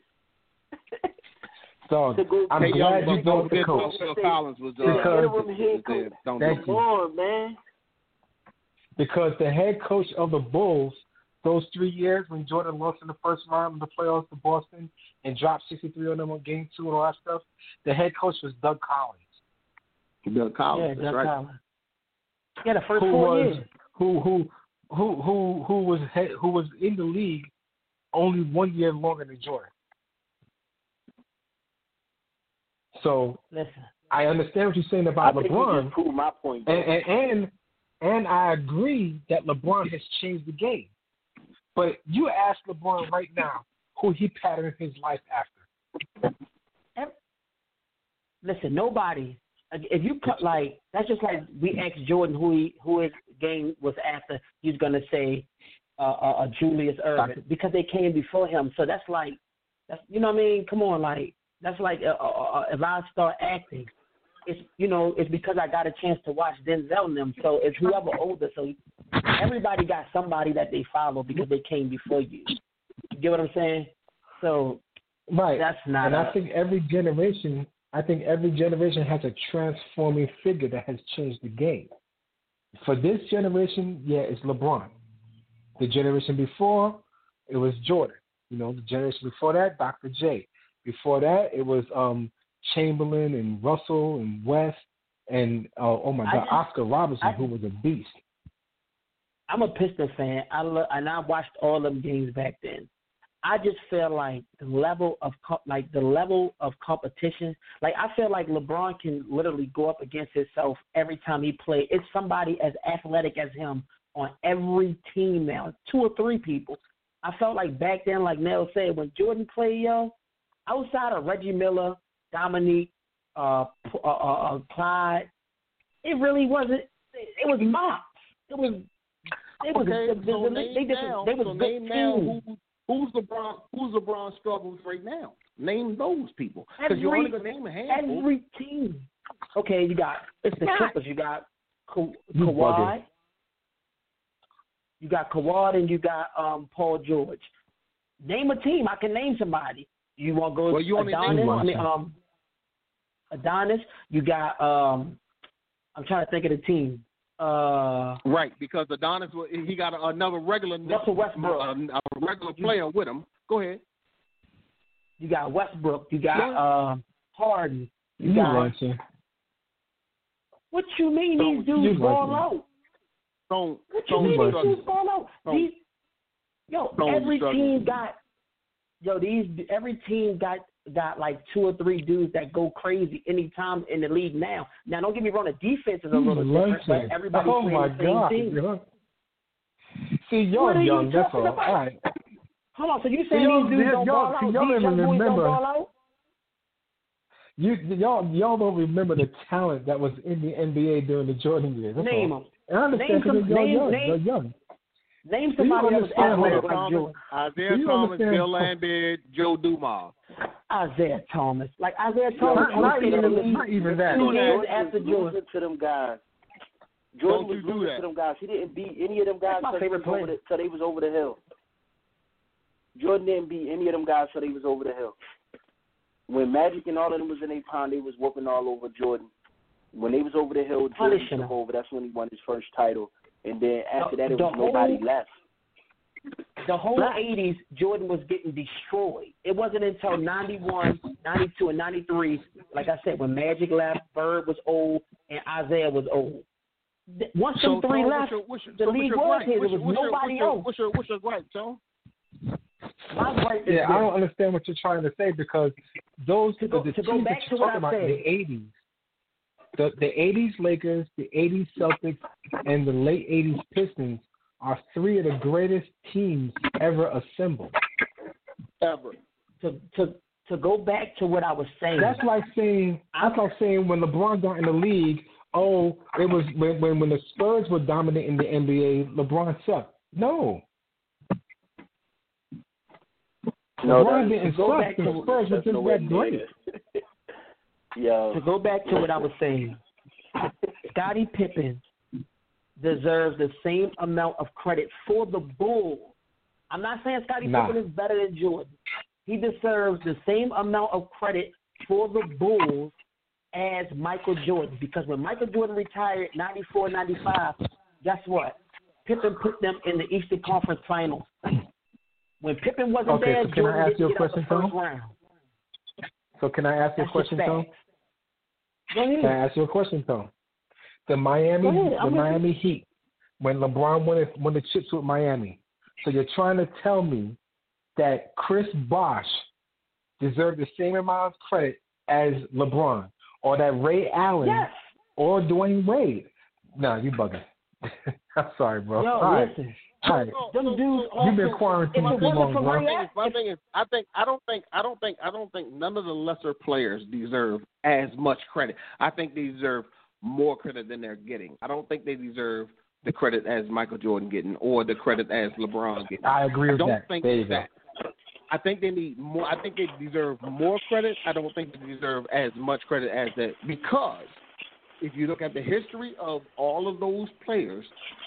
So To go- I'm Hey, glad young you brought the Buck- coach. Buck Collins was uh, Because- Interim head coach. don't Thank Come you. on, man. Because the head coach of the Bulls, those three years when Jordan lost in the first round of the playoffs to Boston and dropped sixty-three on them on game two and all that stuff, the head coach was Doug Collins. Doug Collins. Yeah, that's Doug right. Collins. Yeah, the first who four was years. who who who who who was head, who was in the league only one year longer than Jordan. So Listen, I understand what you're saying I about think you LeBron, just proved my point. and, and and and I agree that LeBron has changed the game. But you ask LeBron right now who he patterned his life after. listen. Nobody. If you cut like that's just like we asked Jordan who he who his game was after. He's gonna say uh, uh, uh, Julius Erving because they came before him. So that's like that's you know what I mean. Come on, like that's like uh, uh, uh, if I start acting, it's you know it's because I got a chance to watch Denzel and them. So it's whoever older. So everybody got somebody that they follow because they came before you. You get what I'm saying? So Right. that's not. And a, I think every generation, I think every generation has a transforming figure that has changed the game. For this generation, yeah, it's LeBron. The generation before, it was Jordan. You know, the generation before that, Doctor J. Before that, it was um, Chamberlain and Russell and West and uh, oh my I God, just- Oscar Robertson, I- who was a beast. I'm a Pistons fan. I lo- and I watched all them games back then. I just feel like the level of co- like the level of competition. Like I feel like LeBron can literally go up against himself every time he plays. It's somebody as athletic as him on every team now, two or three people. I felt like back then, like Nell said, when Jordan played, yo, outside of Reggie Miller, Dominique, uh, uh, uh, uh, Clyde, it really wasn't. It was mobs. It was. It was. Okay, the, the, so the, name they just. now, They was so good name now teams. who, who's LeBron? Who's LeBron struggles right now? Name those people because you're only gonna name a handful. Every team. Okay, you got it's the not. Clippers. You got Ka- You Kawhi. bugging. You got Kawhi and you got um, Paul George. Name a team. I can name somebody. You want to go Well, you only Adonis? named I mean, one. um, Adonis. You got. Um, I'm trying to think of the team. Uh, Right, because Adonis, wa- he got a, another regular, Russell Westbrook. a, a regular player with him. Go ahead. You got Westbrook. You got Yeah. um, Harden. You You got. right, sir. What you mean So these dudes you ball right. out? Don't, What you don't mean right. these struggle. dudes ball out? Don't- These, yo, don't every struggle. team got. Yo, these every team got got like two or three dudes that go crazy anytime in the league now. Now, don't get me wrong, the defense is a little You different, right, but sir. everybody's Oh playing my the same God. team. yo. See, What y'all are you young. That's talking all. about? All right. Hold on, so you saying y'all- these dudes don't y'all- ball out? see, These y'all young even boys don't remember- ball out? You y'all y'all don't remember the talent that was in the N B A during the Jordan years. That's Name all. them. And I understand Name because some- y'all name- young. name- You're young. Name Do you somebody that was understand- hold athletic on. like Jordan. Isaiah Do you Thomas, understand- Bill Lambert, Joe Dumas. Isaiah Thomas. Like Isaiah Thomas Not, not, only stayed in the even, league not even that. two years Jordan after was Jordan. losing to them guys. Jordan Don't was you do losing that. to them guys. He didn't beat any of them guys That's my till, he favorite was over player. the, till they was over the hill. Jordan didn't beat any of them guys till they was over the hill. When Magic and all of them was in their prime, they was whooping all over Jordan. When they was over the hill, Jordan Punishing took them. over. That's when he won his first title. And then after The- that, it the was nobody whole- left. The whole Right. eighties, Jordan was getting destroyed. It wasn't until ninety-one, ninety-two, and ninety-three, like I said, when Magic left, Bird was old, and Isaiah was old. Th- Once So, them three Tone, left, what's your, what's your, the so what's league your was gripe? his. It What's was your- what's your- nobody what's your, else. What's your, what's your gripe, Tone? My gripe is Yeah, this. I don't understand what you're trying to say because those To go- the to go teams back that to you're what talking I about in said. the eighties, the the eighties Lakers, the eighties Celtics, and the late eighties Pistons are three of the greatest teams ever assembled. Ever. To to to go back to what I was saying. That's like saying that's like saying when LeBron got in the league, oh, it was when when, when the Spurs were dominant in the N B A, LeBron sucked. No. No, LeBron that- didn't go suck. back The to- Spurs were that's just nowhere that great. near. Yo, To go back to what I was saying, Scottie Pippen deserves the same amount of credit for the Bulls. I'm not saying Scottie Nah. Pippen is better than Jordan. He deserves the same amount of credit for the Bulls as Michael Jordan. Because when Michael Jordan retired ninety-four ninety-five, guess what? Pippen put them in the Eastern Conference Finals. When Pippen wasn't Okay, there, so can I Jordan ask didn't you a get out the question, first Tom? round. So can I ask you a That's question, just Tom? facts. Go ahead. Can I ask you a question, Tom? The Miami, Go ahead, the I'm Miami Heat, when LeBron won, it, won the chips with Miami. So you're trying to tell me that Chris Bosh deserved the same amount of credit as LeBron, or that Ray Allen Yes. or Dwayne Wade? No, you bugging. I'm sorry, bro. Yo, All right. listen. All right. So- Them so- dudes so You've been also- quarantined if it too wasn't long, for bro. Ray My thing is, my thing is, I think, I don't think, I don't think, I don't think none of the lesser players deserve as much credit. I think they deserve more credit than they're getting. I don't think they deserve the credit as Michael Jordan getting or the credit as LeBron getting. I agree I with don't that. think There you go. that. I think they need more. I think they deserve more credit. I don't think they deserve as much credit as that, because if you look at the history of all of those players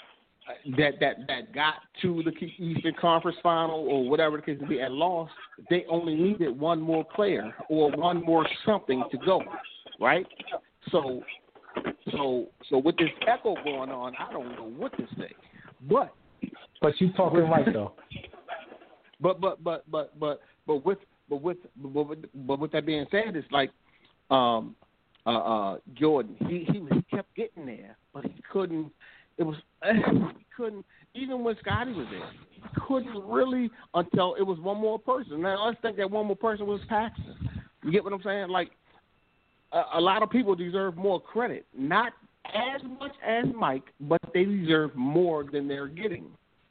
that that that got to the Eastern Conference Final or whatever the case may be and lost, they only needed one more player or one more something to go, right? So, so, so with this echo going on, I don't know what to say, but But you talking right though. but but but but but but with but with but with, but with that being said, it's like um uh uh Jordan, he he, he kept getting there, but he couldn't. It was he couldn't even when Scottie was there. He couldn't really until it was one more person. Now let's think that one more person was Paxson. You get what I'm saying? Like a, a lot of people deserve more credit, not as much as Mike, but they deserve more than they're getting.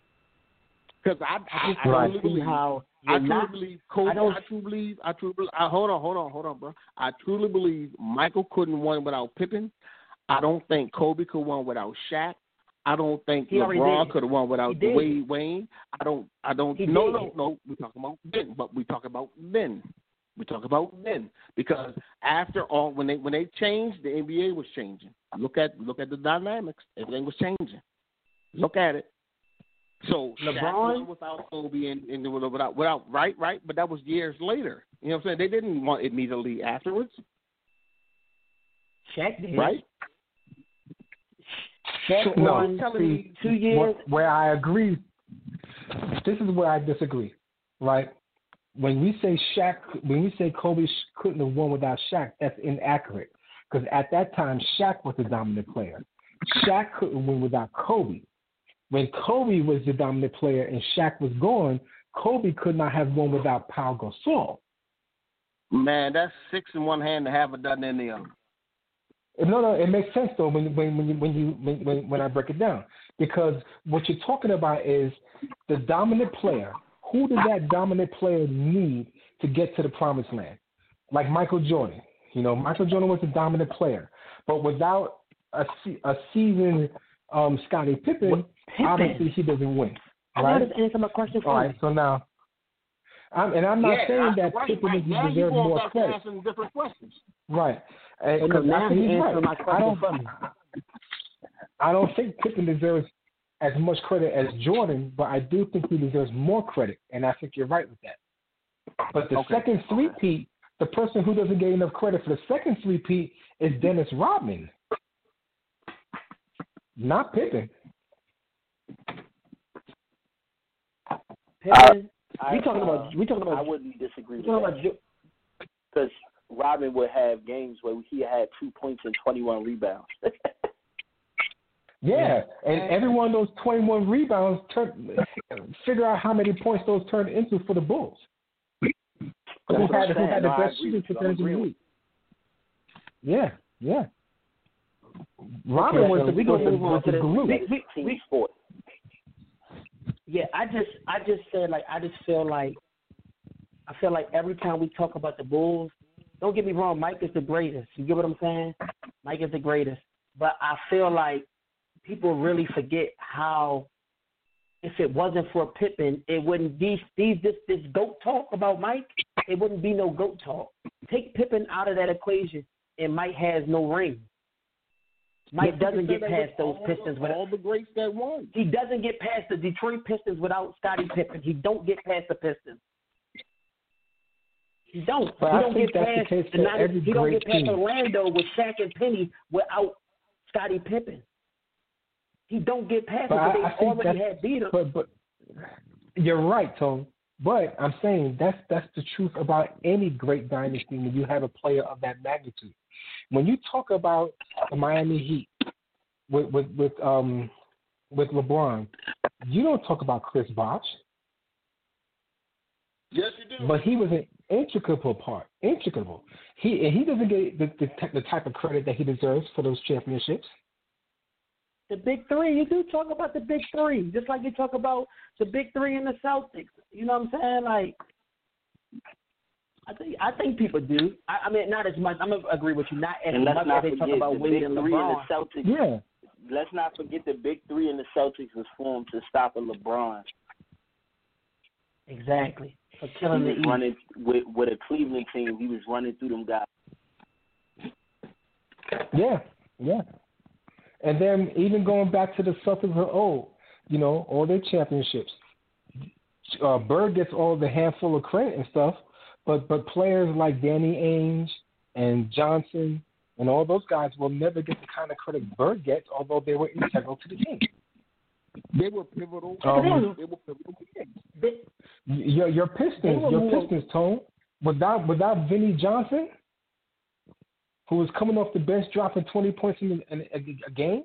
Because I, I, I, I truly see believe, how I you're truly not. believe, Kobe, I I, don't. truly believe, I truly believe, I, hold on, hold on, hold on, bro. I truly believe Michael couldn't win without Pippen. I don't think Kobe could win without Shaq. I don't think He already LeBron did. could have won without He did. Wade Wayne. I don't, I don't, He no, did. no, no. We talk about then, but we talk about then. We talk about then because after all, when they when they changed, the N B A was changing. Look at look at the dynamics. Everything was changing. Look at it. So LeBron? Shaq won without Kobe and, and without without right right, but that was years later. You know what I'm saying? They didn't want it immediately afterwards, Shaq did. right? Shaq No. won Telling me- two years. Wh- Where I agree, this is where I disagree, right? When we say Shaq, when we say Kobe sh- couldn't have won without Shaq, that's inaccurate. Because at that time, Shaq was the dominant player. Shaq couldn't win without Kobe. When Kobe was the dominant player and Shaq was gone, Kobe could not have won without Pau Gasol. Man, that's six in one hand to have a dozen in the other. No, no, it makes sense though when when when you, when you when, when when I break it down, because what you're talking about is the dominant player. Who did that dominant player need to get to the promised land? Like Michael Jordan. You know, Michael Jordan was a dominant player, but without a a seasoned um, Scottie Pippen, Pippen. obviously he doesn't win. I Right? know this answer my question for All right. you. So now, I'm, and I'm not yeah, saying I, that right, Pippen right. Now you deserves going more back to credit. asking different questions. Right. And, And 'cause now I think he he's answered right. my I question don't, for me. I don't think Pippen deserves as much credit as Jordan, but I do think he deserves more credit, and I think you're right with that. But the Okay. second three-peat, the person who doesn't get enough credit for the second three-peat is Dennis Rodman, not Pippen. Pippen. I, we talking uh, about. We talking I about. wouldn't disagree We with talking that about. Jo- because Robin would have games where he had two points and twenty-one rebounds. Yeah, and every one of those twenty-one rebounds, turn, figure out how many points those turned into for the Bulls. Who That's what I'm had, who saying. had the No, I best agree shooting with you. I'm percentage in the agreeing league? Yeah, yeah. Robin Okay, was so the, we was gonna the, move on was to the the glue. we, we, team we, sport. Yeah, I just I just said like I just feel like I feel like every time we talk about the Bulls, don't get me wrong, Mike is the greatest. You get what I'm saying? Mike is the greatest. But I feel like people really forget how if it wasn't for Pippen, it wouldn't be these this this GOAT talk about Mike, it wouldn't be no GOAT talk. Take Pippen out of that equation and Mike has no ring. Mike doesn't get past those Pistons with all the greats that won. He doesn't get past the Detroit Pistons without Scottie Pippen. He don't get past the Pistons. He don't. But he I don't think get that's past the case the for ninety, every He don't great get past team. Orlando with Shaq and Penny without Scottie Pippen. He don't get past But it I, because I they think already that's, had beat him. But, but you're right, Tone. But I'm saying that's that's the truth about any great dynasty when you have a player of that magnitude. When you talk about the Miami Heat with with with um with LeBron, you don't talk about Chris Bosh. Yes, you do. But he was an integral part, integral. He and he doesn't get the, the the type of credit that he deserves for those championships. The big three, you do talk about the big three, just like you talk about the big three in the Celtics. You know what I'm saying? Like, I think I think people do. I, I mean, not as much. I'm gonna agree with you. Not as And let's much not as they talk forget about the Wade big and three in LeBron. the Celtics. Yeah. Let's not forget the big three in the Celtics was formed to stop a LeBron. Exactly. For killing he the was East. running with with a Cleveland team. He was running through them guys. Yeah, yeah. And then even going back to the Celtics of old, you know, all their championships. Uh, Bird gets all the handful of credit and stuff, but but players like Danny Ainge and Johnson and all those guys will never get the kind of credit Bird gets, although they were integral to the team. They were pivotal. Um, they were pivotal games. They, your your Pistons, your more, Pistons, Tone, without without Vinnie Johnson, who was coming off the bench dropping twenty points in, in, in a game,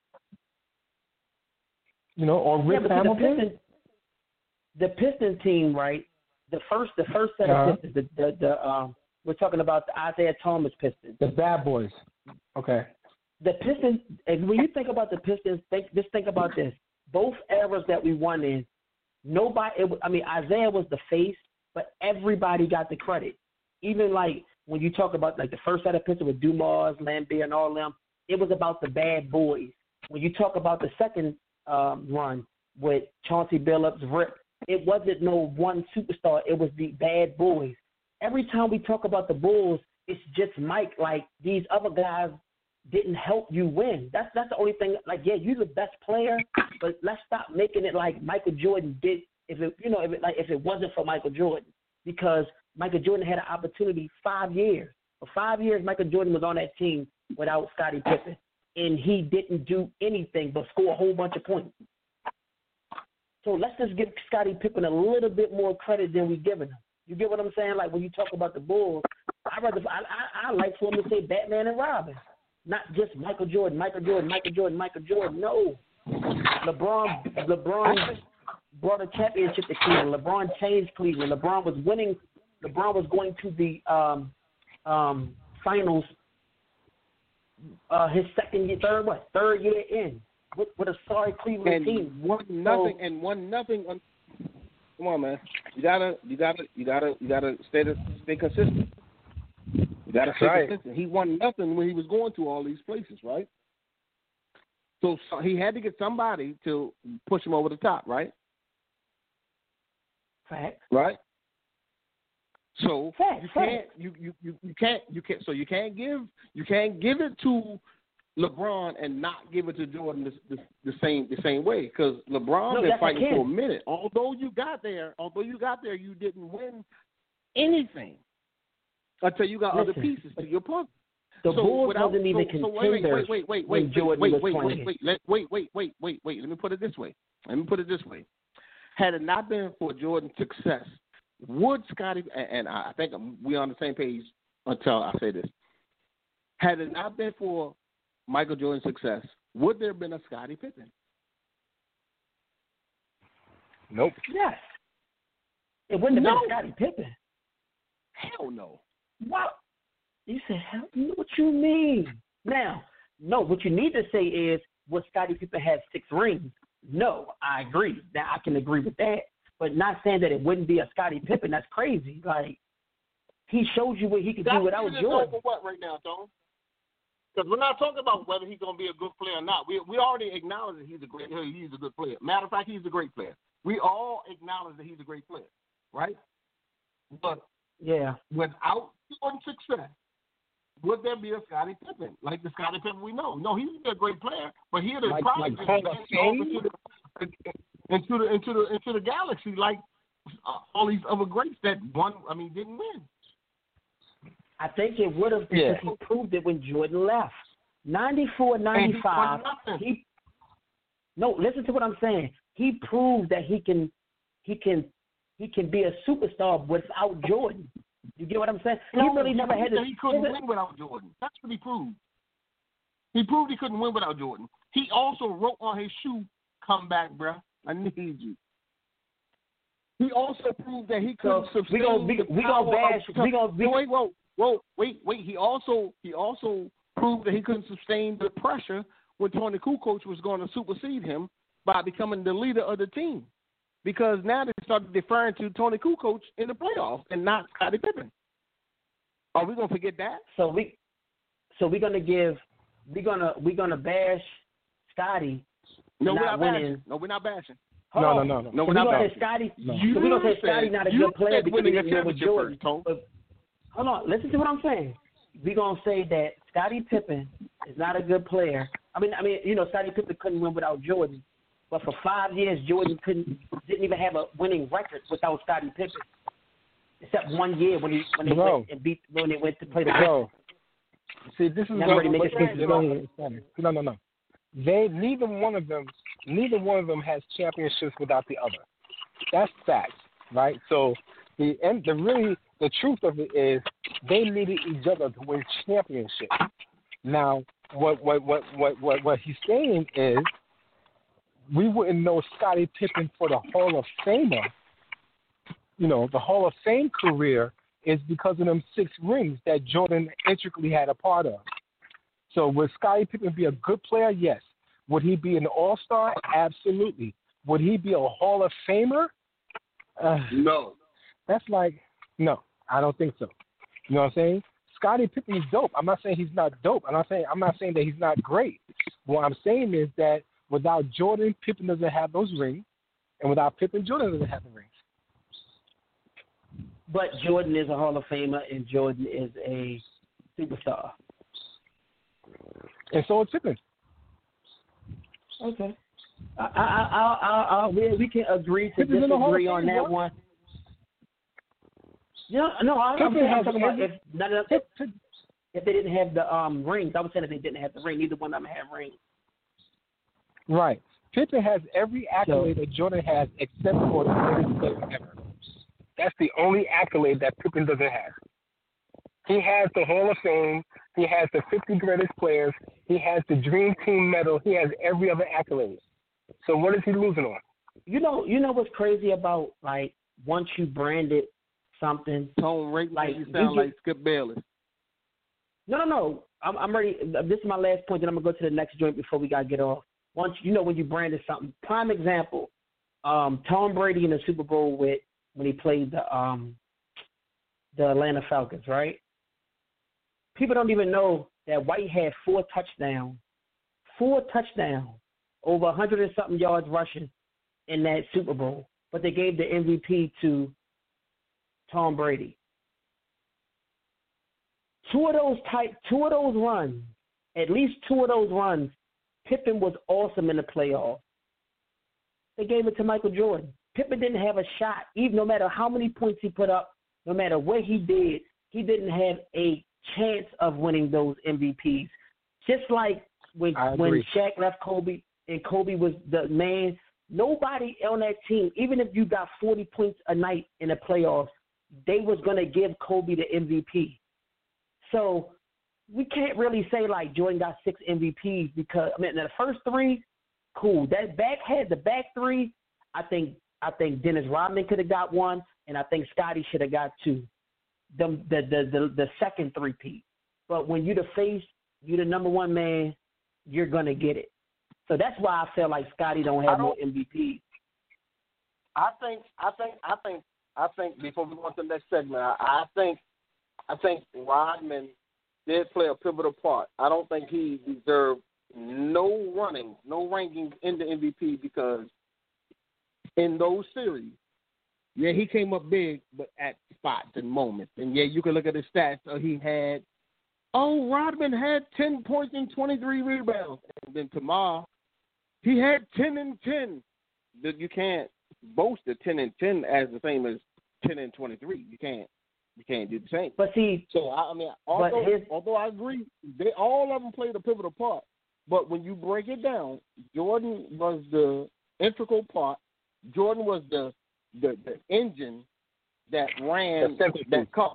you know, or Rick yeah, but Hamilton. The Pistons, the Pistons team, right? The first, the first set Uh-huh. of Pistons, the the, the um, we're talking about the Isaiah Thomas Pistons. The Bad Boys. Okay. The Pistons, and when you think about the Pistons, think, just think about this. Both eras that we won in, nobody, it, I mean, Isaiah was the face, but everybody got the credit. Even like when you talk about like the first set of Pistons with Dumas, Lambeer, and all them, it was about the bad boys. When you talk about the second um, run with Chauncey Billups, Rip, it wasn't no one superstar. It was the bad boys. Every time we talk about the Bulls, it's just Mike. Like these other guys didn't help you win. That's that's the only thing. Like, yeah, you're the best player, but let's stop making it like Michael Jordan did. If it, you know, if it like if it wasn't for Michael Jordan, because Michael Jordan had an opportunity five years. For five years, Michael Jordan was on that team without Scottie Pippen, and he didn't do anything but score a whole bunch of points. So let's just give Scottie Pippen a little bit more credit than we're giving him. You get what I'm saying? Like when you talk about the Bulls, I rather I, I, I like for him to say Batman and Robin. Not just Michael Jordan, Michael Jordan, Michael Jordan, Michael Jordan. No. LeBron LeBron brought a championship to Cleveland. LeBron changed Cleveland. LeBron was winning. LeBron was going to the um, um, finals uh, his second year, third what? Third year in with, with a sorry Cleveland and team. One nothing So, and one nothing. Un- Come on, man. You gotta, you gotta, you gotta, you gotta stay to, stay consistent. You gotta stay Right. consistent. He won nothing when he was going to all these places, right? So, so he had to get somebody to push him over the top, right? fact. Right. So Fact, you fact. can't, you, you, you, you can't, you can't. So you can't give, you can't give it to LeBron and not give it to Jordan the, the, the same the same way, because LeBron No, been yes, I fighting can. for a minute. Although you got there, although you got there, you didn't win anything until you got Listen, other pieces to your puzzle. The so Bulls without, wasn't even so, so contenders wait, wait, wait, wait, when wait, Jordan wait, was wait, playing. wait, wait, let, wait, wait, wait, wait, wait. Let me put it this way. Let me put it this way. Had it not been for Jordan's success, would Scottie, and, and I think we're on the same page until I say this, had it not been for Michael Jordan's success, would there have been a Scottie Pippen? Nope. Yes. It wouldn't have No. been Scottie Pippen. Hell no. What? You said, hell, what you mean? Now, no, what you need to say is, would Scottie Pippen have six rings? No, I agree. Now I can agree with that, but not saying that it wouldn't be a Scottie Pippen. That's crazy. Like he showed you what he could That's do without Jordan. For what right now, Tone? Because we're not talking about whether he's going to be a good player or not. We we already acknowledge that he's a great he's a good player. Matter of fact, he's a great player. We all acknowledge that he's a great player, right? But yeah, without Jordan success, would there be a Scottie Pippen like the Scottie Pippen we know? No, he's a great player, but he'd have Like- probably like just Hall of went Fame? over to the, into the into the into the galaxy like uh, all these other greats that won. I mean, didn't win. I think it would have because Yeah. he proved it when Jordan left. ninety-four, ninety-five, he No, listen to what I'm saying. He proved that he can he can he can be a superstar without Jordan. You get what I'm saying? No, he really never had to He couldn't win without Jordan. That's what he proved. He proved he couldn't win without Jordan. He also wrote on his shoe, "Come back, bruh. I need you." He also proved that he So couldn't sustain we gonna we, the we gonna power bash of- we gonna we, wait, whoa, whoa, wait, wait. He also he also proved that he couldn't sustain the pressure when Tony Kukoc was going to supersede him by becoming the leader of the team. Because now they started deferring to Tony Kukoc in the playoffs and not Scottie Pippen. Are we gonna forget that? so we so we're gonna give we're gonna we're gonna bash Scotty. No, we're not not winning. bashing. No, we're not bashing. Hold No, on. no, no, no. No, So we're we're not gonna say bashing. Scotty. No. So we're gonna say You Scotty said- not a you good player said because he winning a didn't win with championship Jordan. first, Tone. But hold on, listen to what I'm saying. We're gonna say that Scottie Pippen is not a good player. I mean, I mean, you know, Scottie Pippen couldn't win without Jordan, but for five years, Jordan couldn't, didn't even have a winning record without Scottie Pippen, except one year when he when they Bro. went and beat when they went to play the. Bro, see, this is Never what really make what- a sense. Go ahead, Sonny. No, no, no. They neither one of them, neither one of them has championships without the other. That's fact, right? So the and the really the truth of it is they needed each other to win championships. Now, what what what what what, what he's saying is we wouldn't know Scottie Pippen for the Hall of Famer. You know, the Hall of Fame career is because of them six rings that Jordan intricately had a part of. So would Scottie Pippen be a good player? Yes. Would he be an all-star? Absolutely. Would he be a Hall of Famer? Uh, No. that's like, no, I don't think so. You know what I'm saying? Scottie Pippen is dope. I'm not saying he's not dope. I'm not saying I'm not saying that he's not great. What I'm saying is that without Jordan, Pippen doesn't have those rings, and without Pippen, Jordan doesn't have the rings. But Jordan is a Hall of Famer, and Jordan is a superstar. And so is Pippen. Okay. I, I, I, I, I, we, we can agree to Pippen's in the Hall of disagree on Fame, that bro. one. Yeah, no, I, I'm, Pippen saying, I'm has talking about every- if none of if, if they didn't have the um rings. I was saying if they didn't have the ring, neither one of them had rings. Right. Pippen has every accolade that Jordan has except for the greatest player ever. That's the only accolade that Pippen doesn't have. He has the Hall of Fame. He has the fifty greatest players. He has the Dream Team medal. He has every other accolade. So what is he losing on? You know, you know what's crazy about like once you branded something. Tone rate Like, like you we sound get- like Skip Bayless. No, no, no. I'm, I'm ready. This is my last point. Then I'm gonna go to the next joint before we gotta get off. Once you know when you branded something. Prime example. Um, Tom Brady in the Super Bowl with when he played the um the Atlanta Falcons, right? People don't even know that White had four touchdowns, four touchdowns, over a hundred and something yards rushing in that Super Bowl, but they gave the M V P to Tom Brady. Two of those type, two of those runs, at least two of those runs, Pippen was awesome in the playoffs. They gave it to Michael Jordan. Pippen didn't have a shot, even no matter how many points he put up, no matter what he did, he didn't have a chance of winning those M V Ps. Just like when I when agree. Shaq left Kobe and Kobe was the man, nobody on that team, even if you got forty points a night in the playoffs, they was going to give Kobe the M V P. So we can't really say like Jordan got six M V Ps because I mean the first three, cool. That back head, the back three, I think I think Dennis Rodman could have got one, and I think Scotty should have got two. The the the the, the second three-peat. But when you the face, you the number one man, you're gonna get it. So that's why I feel like Scotty don't have more M V Ps. I think, I think, I think, I think. Before we go on to the next segment, I, I think, I think Rodman did play a pivotal part. I don't think he deserved no running, no rankings in the M V P because in those series, yeah, he came up big, but at spots and moments. And yeah, you can look at his stats. So he had, oh, Rodman had ten points and twenty-three rebounds. And then tomorrow, he had ten and ten. You can't boast the ten and ten as the same as ten and twenty-three. You can't. You can't do the same. But see, so I, I mean, although, his, although I agree, they all of them played a pivotal part. But when you break it down, Jordan was the integral part. Jordan was the the, the engine that ran that cup.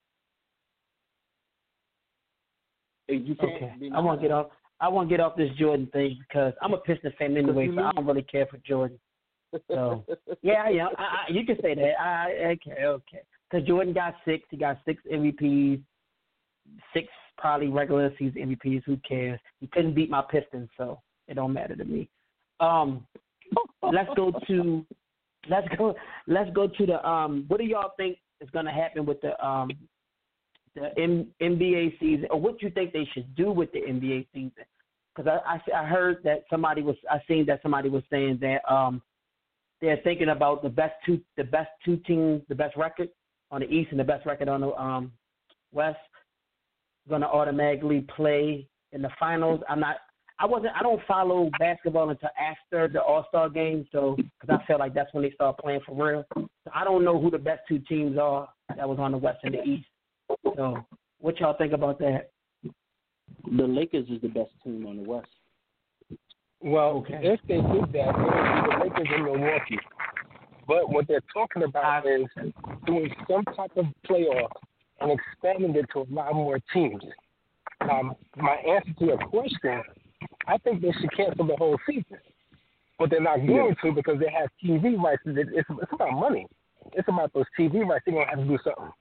You can't okay, be I want to get off. I want to get off this Jordan thing because I'm a Pistons fan anyway, so I don't really care for Jordan. So yeah, yeah, I, I, you can say that. I, okay, okay. Because Jordan got six, he got six M V Ps, six probably regular season M V Ps. Who cares? He couldn't beat my Pistons, so it don't matter to me. Um, let's go to let's go let's go to the um. What do y'all think is going to happen with the um the M- NBA season, or what you think they should do with the N B A season? Because I, I I heard that somebody was I seen that somebody was saying that um they're thinking about the best two the best two teams, the best record on the East and the best record on the um, West, going to automatically play in the finals. I'm not. I wasn't. I don't follow basketball until after the All-Star game, so because I feel like that's when they start playing for real. So I don't know who the best two teams are that was on the West and the East. So what y'all think about that? The Lakers is the best team on the West. Well, okay. If they did that, it would be the Lakers in Milwaukee. But what they're talking about is doing some type of playoff and expanding it to a lot more teams. Um, my answer to your question, I think they should cancel the whole season. But they're not going to because they have T V rights. It's, it's about money. It's about those T V rights. They're going to have to do something.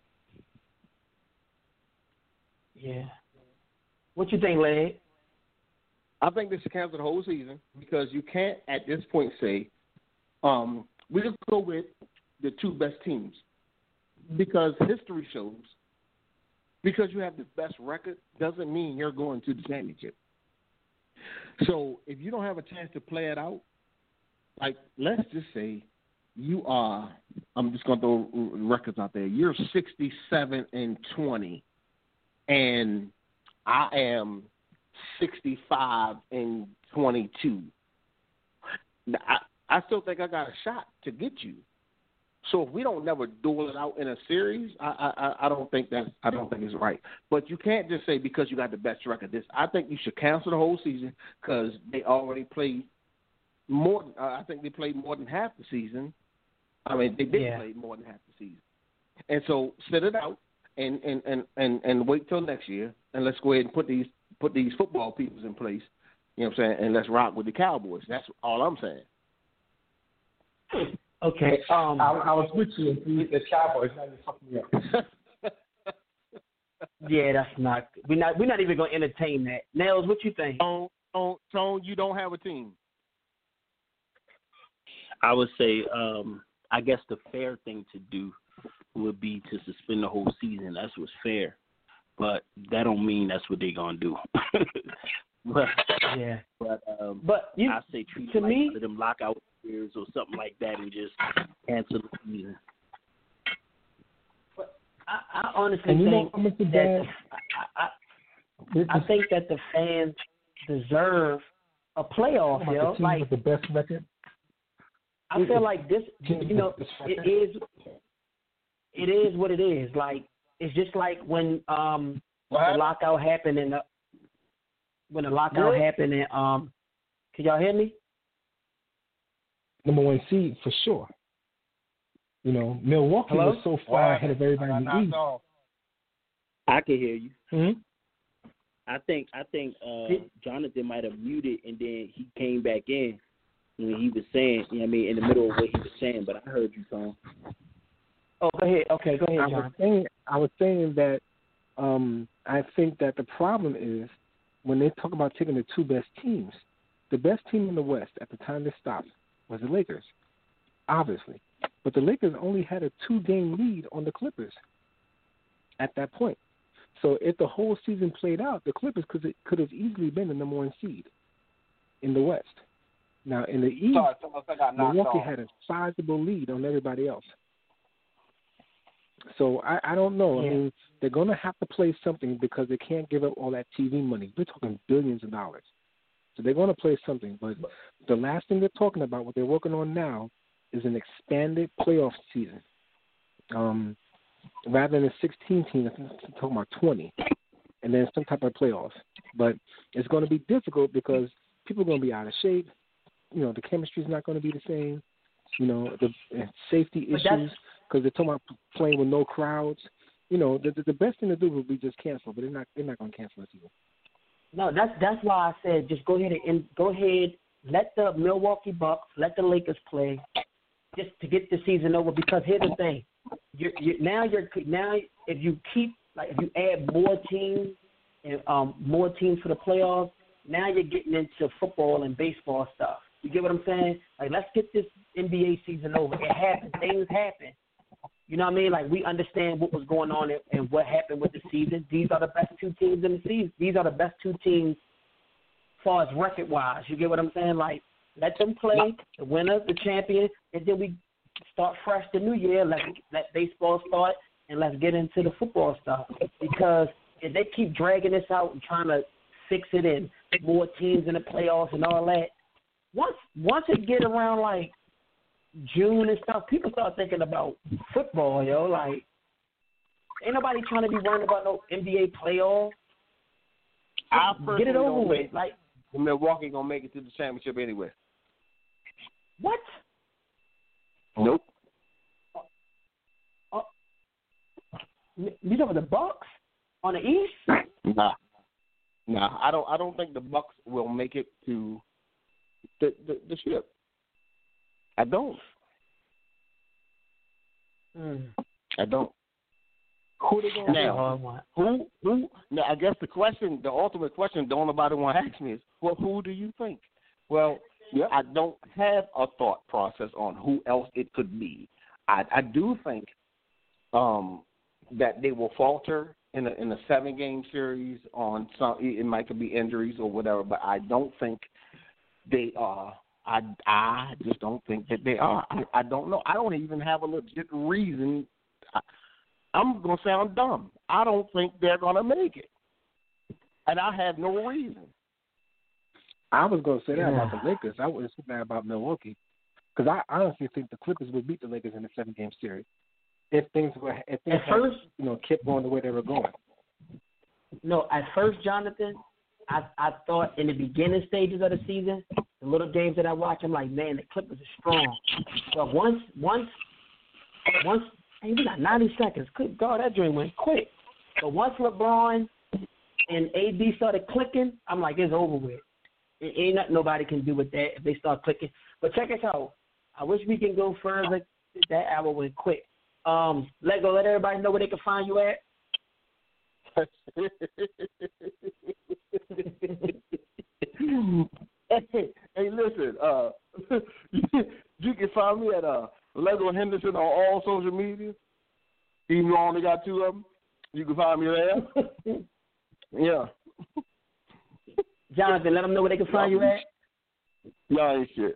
Yeah. What you think, Larry? I think they should cancel the whole season because you can't at this point say, um, we just go with the two best teams because history shows because you have the best record doesn't mean you're going to the championship. So if you don't have a chance to play it out, like let's just say you are, I'm just going to throw records out there. You're sixty-seven and twenty, and I am sixty-five and twenty-two. I, I still think I got a shot to get you. So if we don't never duel it out in a series, I I, I don't think that I don't think it's right. But you can't just say because you got the best record. This I think you should cancel the whole season because they already played more. Uh, I think they played more than half the season. I mean, they did yeah. play more than half the season. And so sit it out and, and, and, and, and wait till next year and let's go ahead and put these put these football peoples in place. You know what I'm saying? And let's rock with the Cowboys. That's all I'm saying. Okay. Um, I, I was with you. The Cowboys. Now you're fucking me up. Yeah, that's not. We're not. We're not even going to entertain that. Nails, what you think? Tone, Tone, Tone, you don't have a team. I would say, um, I guess the fair thing to do would be to suspend the whole season. That's what's fair, but that don't mean that's what they're gonna do. but yeah, but um, but you, I say treat to it like me, one of them lockout years or something like that, and just cancel the season. I, I honestly and you think know, Mister that Dad, I, I, I think that the fans deserve a playoff, the yo. team Like with the best record. I feel like this, you know, it is, it is what it is. Like it's just like when um the lockout happened and the, when the lockout Good. happened and um, can y'all hear me? Number one seed for sure. You know, Milwaukee Hello? was so far ahead of everybody in the East. I can hear you. Mm-hmm. I think I think uh, Jonathan might have muted and then he came back in when he was saying, you know what I mean, in the middle of what he was saying. But I heard you, Tom. Oh, go ahead. Okay, go ahead, I John. was saying, I was saying that um, I think that the problem is when they talk about taking the two best teams, the best team in the West at the time this stopped was the Lakers, obviously. But the Lakers only had a two-game lead on the Clippers at that point. So if the whole season played out, the Clippers could could have easily been the number one seed in the West. Now, in the East, Sorry, I got Milwaukee off. had a sizable lead on everybody else. So I, I don't know. Yeah. I mean, they're going to have to play something because they can't give up all that T V money. We're talking billions of dollars. So they're going to play something. But the last thing they're talking about, what they're working on now, is an expanded playoff season. Um, rather than sixteen teams, I think they're talking about twenty, and then some type of playoffs. But it's going to be difficult because people are going to be out of shape. You know, the chemistry is not going to be the same. You know, the uh, safety But issues because they're talking about playing with no crowds. You know, the, the, the best thing to do would be just cancel, but they're not. They're not going to cancel the season. No, that's that's why I said just go ahead and go ahead, let the Milwaukee Bucks, let the Lakers play, just to get the season over. Because here's the thing, you're, you're, now you're now if you keep like if you add more teams and um, more teams for the playoffs, now you're getting into football and baseball stuff. You get what I'm saying? Like let's get this N B A season over. It happens. Things happen. You know what I mean? Like, we understand what was going on and, and what happened with the season. These are the best two teams in the season. These are the best two teams as far as record-wise. You get what I'm saying? Like, let them play, the winner, the champion, and then we start fresh the new year. Let, let baseball start, and let's get into the football stuff. Because if they keep dragging this out and trying to fix it in, more teams in the playoffs and all that, once once it get around, like, June and stuff, people start thinking about football, yo. Like, ain't nobody trying to be worried about no N B A playoffs. I Get it over with. Think Like, Milwaukee gonna make it to the championship anyway. what? Nope. Uh, you talking about the Bucks on the East? Nah, nah. I don't. I don't think the Bucks will make it to the the, the ship. I don't. Mm. I don't. Who they That's gonna a now? hard one. Who? Who? Now, I guess the question, the ultimate question, don't nobody want to ask me is, well, who do you think? Well, Yep. I don't have a thought process on who else it could be. I, I do think um, that they will falter in a, in a seven game series on some. It might could be injuries or whatever, but I don't think they are. I, I just don't think that they are. I, I don't know. I don't even have a legit reason. I, I'm going to sound dumb. I don't think they're going to make it. And I have no reason. I was going to say that Yeah. about the Lakers. I wouldn't say that about Milwaukee. Because I honestly think the Clippers would beat the Lakers in a seven-game series if things were if things At had, first, you know, kept going the way they were going. no, at first, Jonathan, I I thought in the beginning stages of the season, the little games that I watch, I'm like, man, the Clippers are strong. But once, once, once, hey, we got ninety seconds. Good God, that dream went quick. But once LeBron and A D started clicking, I'm like, it's over with. It ain't nothing nobody can do with that if they start clicking. But check us out. I wish we can go further. That hour went quick. Um, let go. Let everybody know where they can find you at. hey, hey, listen. Uh, you can find me at uh, Lego Henderson on all social media. Even though I only got two of them, you can find me there. Yeah. Jonathan, let them know where they can find you at. Y'all ain't shit.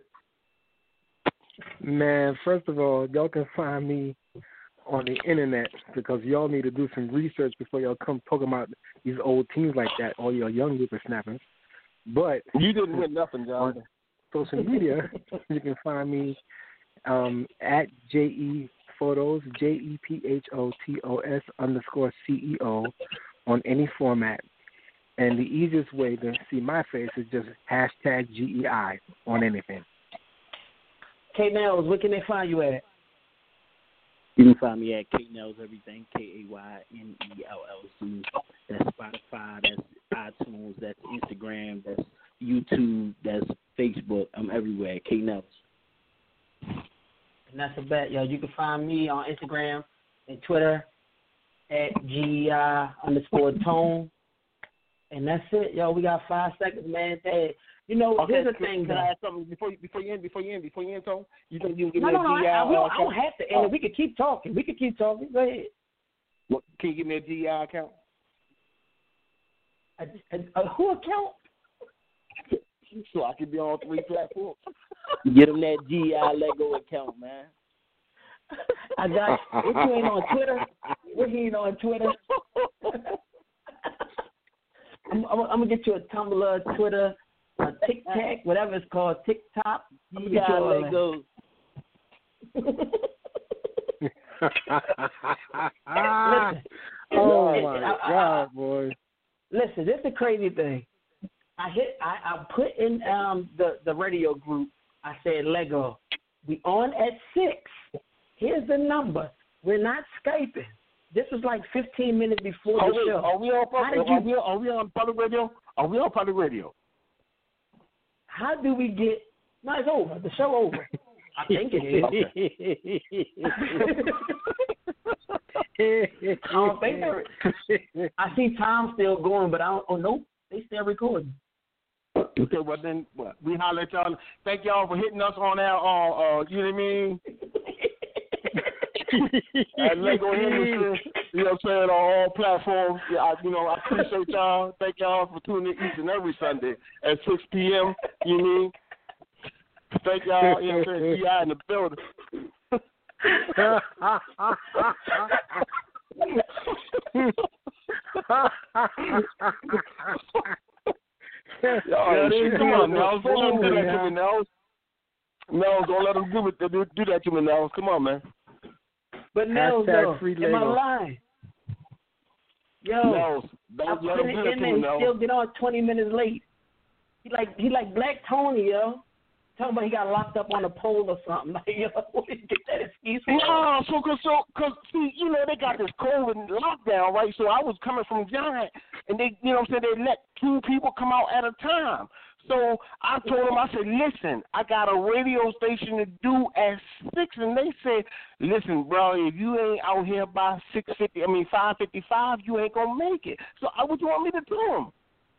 Man, first of all, y'all can find me on the internet because y'all need to do some research before y'all come talking about these old teams like that, all your young whippersnappers. But You didn't win nothing, John. on social media, you can find me um, at J E Photos, J E P H O T O S underscore C E O on any format. And the easiest way to see my face is just hashtag G E I on anything. K Nels, where can they find you at? You can find me at K Nels Everything, K A Y N E L L C. That's Spotify, that's iTunes, that's Instagram, that's YouTube, that's Facebook. I'm everywhere, K Nels. And that's a bet, yo. You can find me on Instagram and Twitter at G E I underscore tone. And that's it, yo. We got five seconds, man. Hey, You know, Okay, here's the can, thing, can though. I ask something before you, before you end? Before you end? Before you end, Tone? You think you can give No, me no, a no. G I? I, I, will, uh, I don't account? have to end it. We could keep talking. We could keep talking. Go ahead. What, can you give me a G I account? A, a, a who account? So I can be on three platforms. Get him that G I Lego account, man. I got you. If you ain't on Twitter, if you ain't on Twitter, I'm, I'm, I'm gonna get you a Tumblr, Twitter, a TikTok, whatever it's called, TikTok. I'm gonna G get you I all Lego. Listen, oh it- my I- I- God, boy! Listen, this is the crazy thing. I hit. I, I put in um the the radio group. I said Lego. We on at six. Here's the number. We're not Skyping. This was like fifteen minutes before Oh, the wait, show. are we on How public? did you- Are we, are we on public radio? Are we on public radio? How do we get? No, it's over. The show over. I think it is. I don't think they're. I see Tom still going, but I don't. Oh no, they still recording. Okay, well then, well, we holler at y'all. Thank y'all for hitting us on our, uh, uh you know what I mean? At Lego Henderson, you know what I'm saying, on all platforms. Yeah, I, you know, I appreciate y'all. Thank y'all for tuning in each and every Sunday at six p.m. You know what I mean? Thank y'all, you know what I'm saying, G I in the building. Yo, shit, come on, Nels. Don't let them do that to me, Nels. Nels, don't let them do, it, do, do that to me, Nels. Come on, man. But Nels, Hashtag though, free am I Lego. lying? Yo, Nels, I don't let put them it do that in to there me, and Nels. still get on twenty minutes late. He like he like Black Tony, yo. Talking about he got locked up on a pole or something. Like, yo, what did you get that excuse for? No, so cause so cause see, you know they got this COVID lockdown, right? So I was coming from Giant, and they, you know, what I'm saying they let two people come out at a time. So I told them, I said, listen, I got a radio station to do at six, and they said, listen, bro, if you ain't out here by six fifty, I mean five fifty-five, you ain't gonna make it. So I what you want me to do them?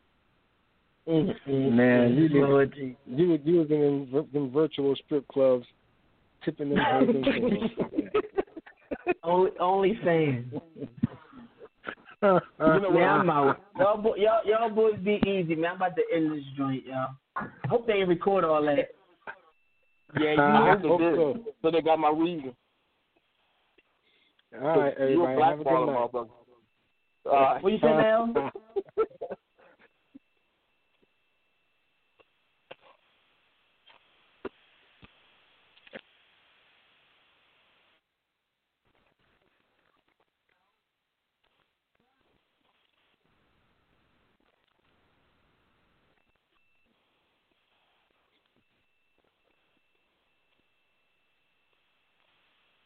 Man, you did, you you was in them, them virtual strip clubs, tipping them hoes and girls. Only, only saying. You know Man, I'm out. Y'all, bo- y'all, y'all boys be easy, man. I'm about to end this joint, y'all. I hope they ain't record all that. Yeah, you I know hope they did. so. So they got my reason. All right, You a everybody, black have a good baller, night. motherfucker. All right. What you say now?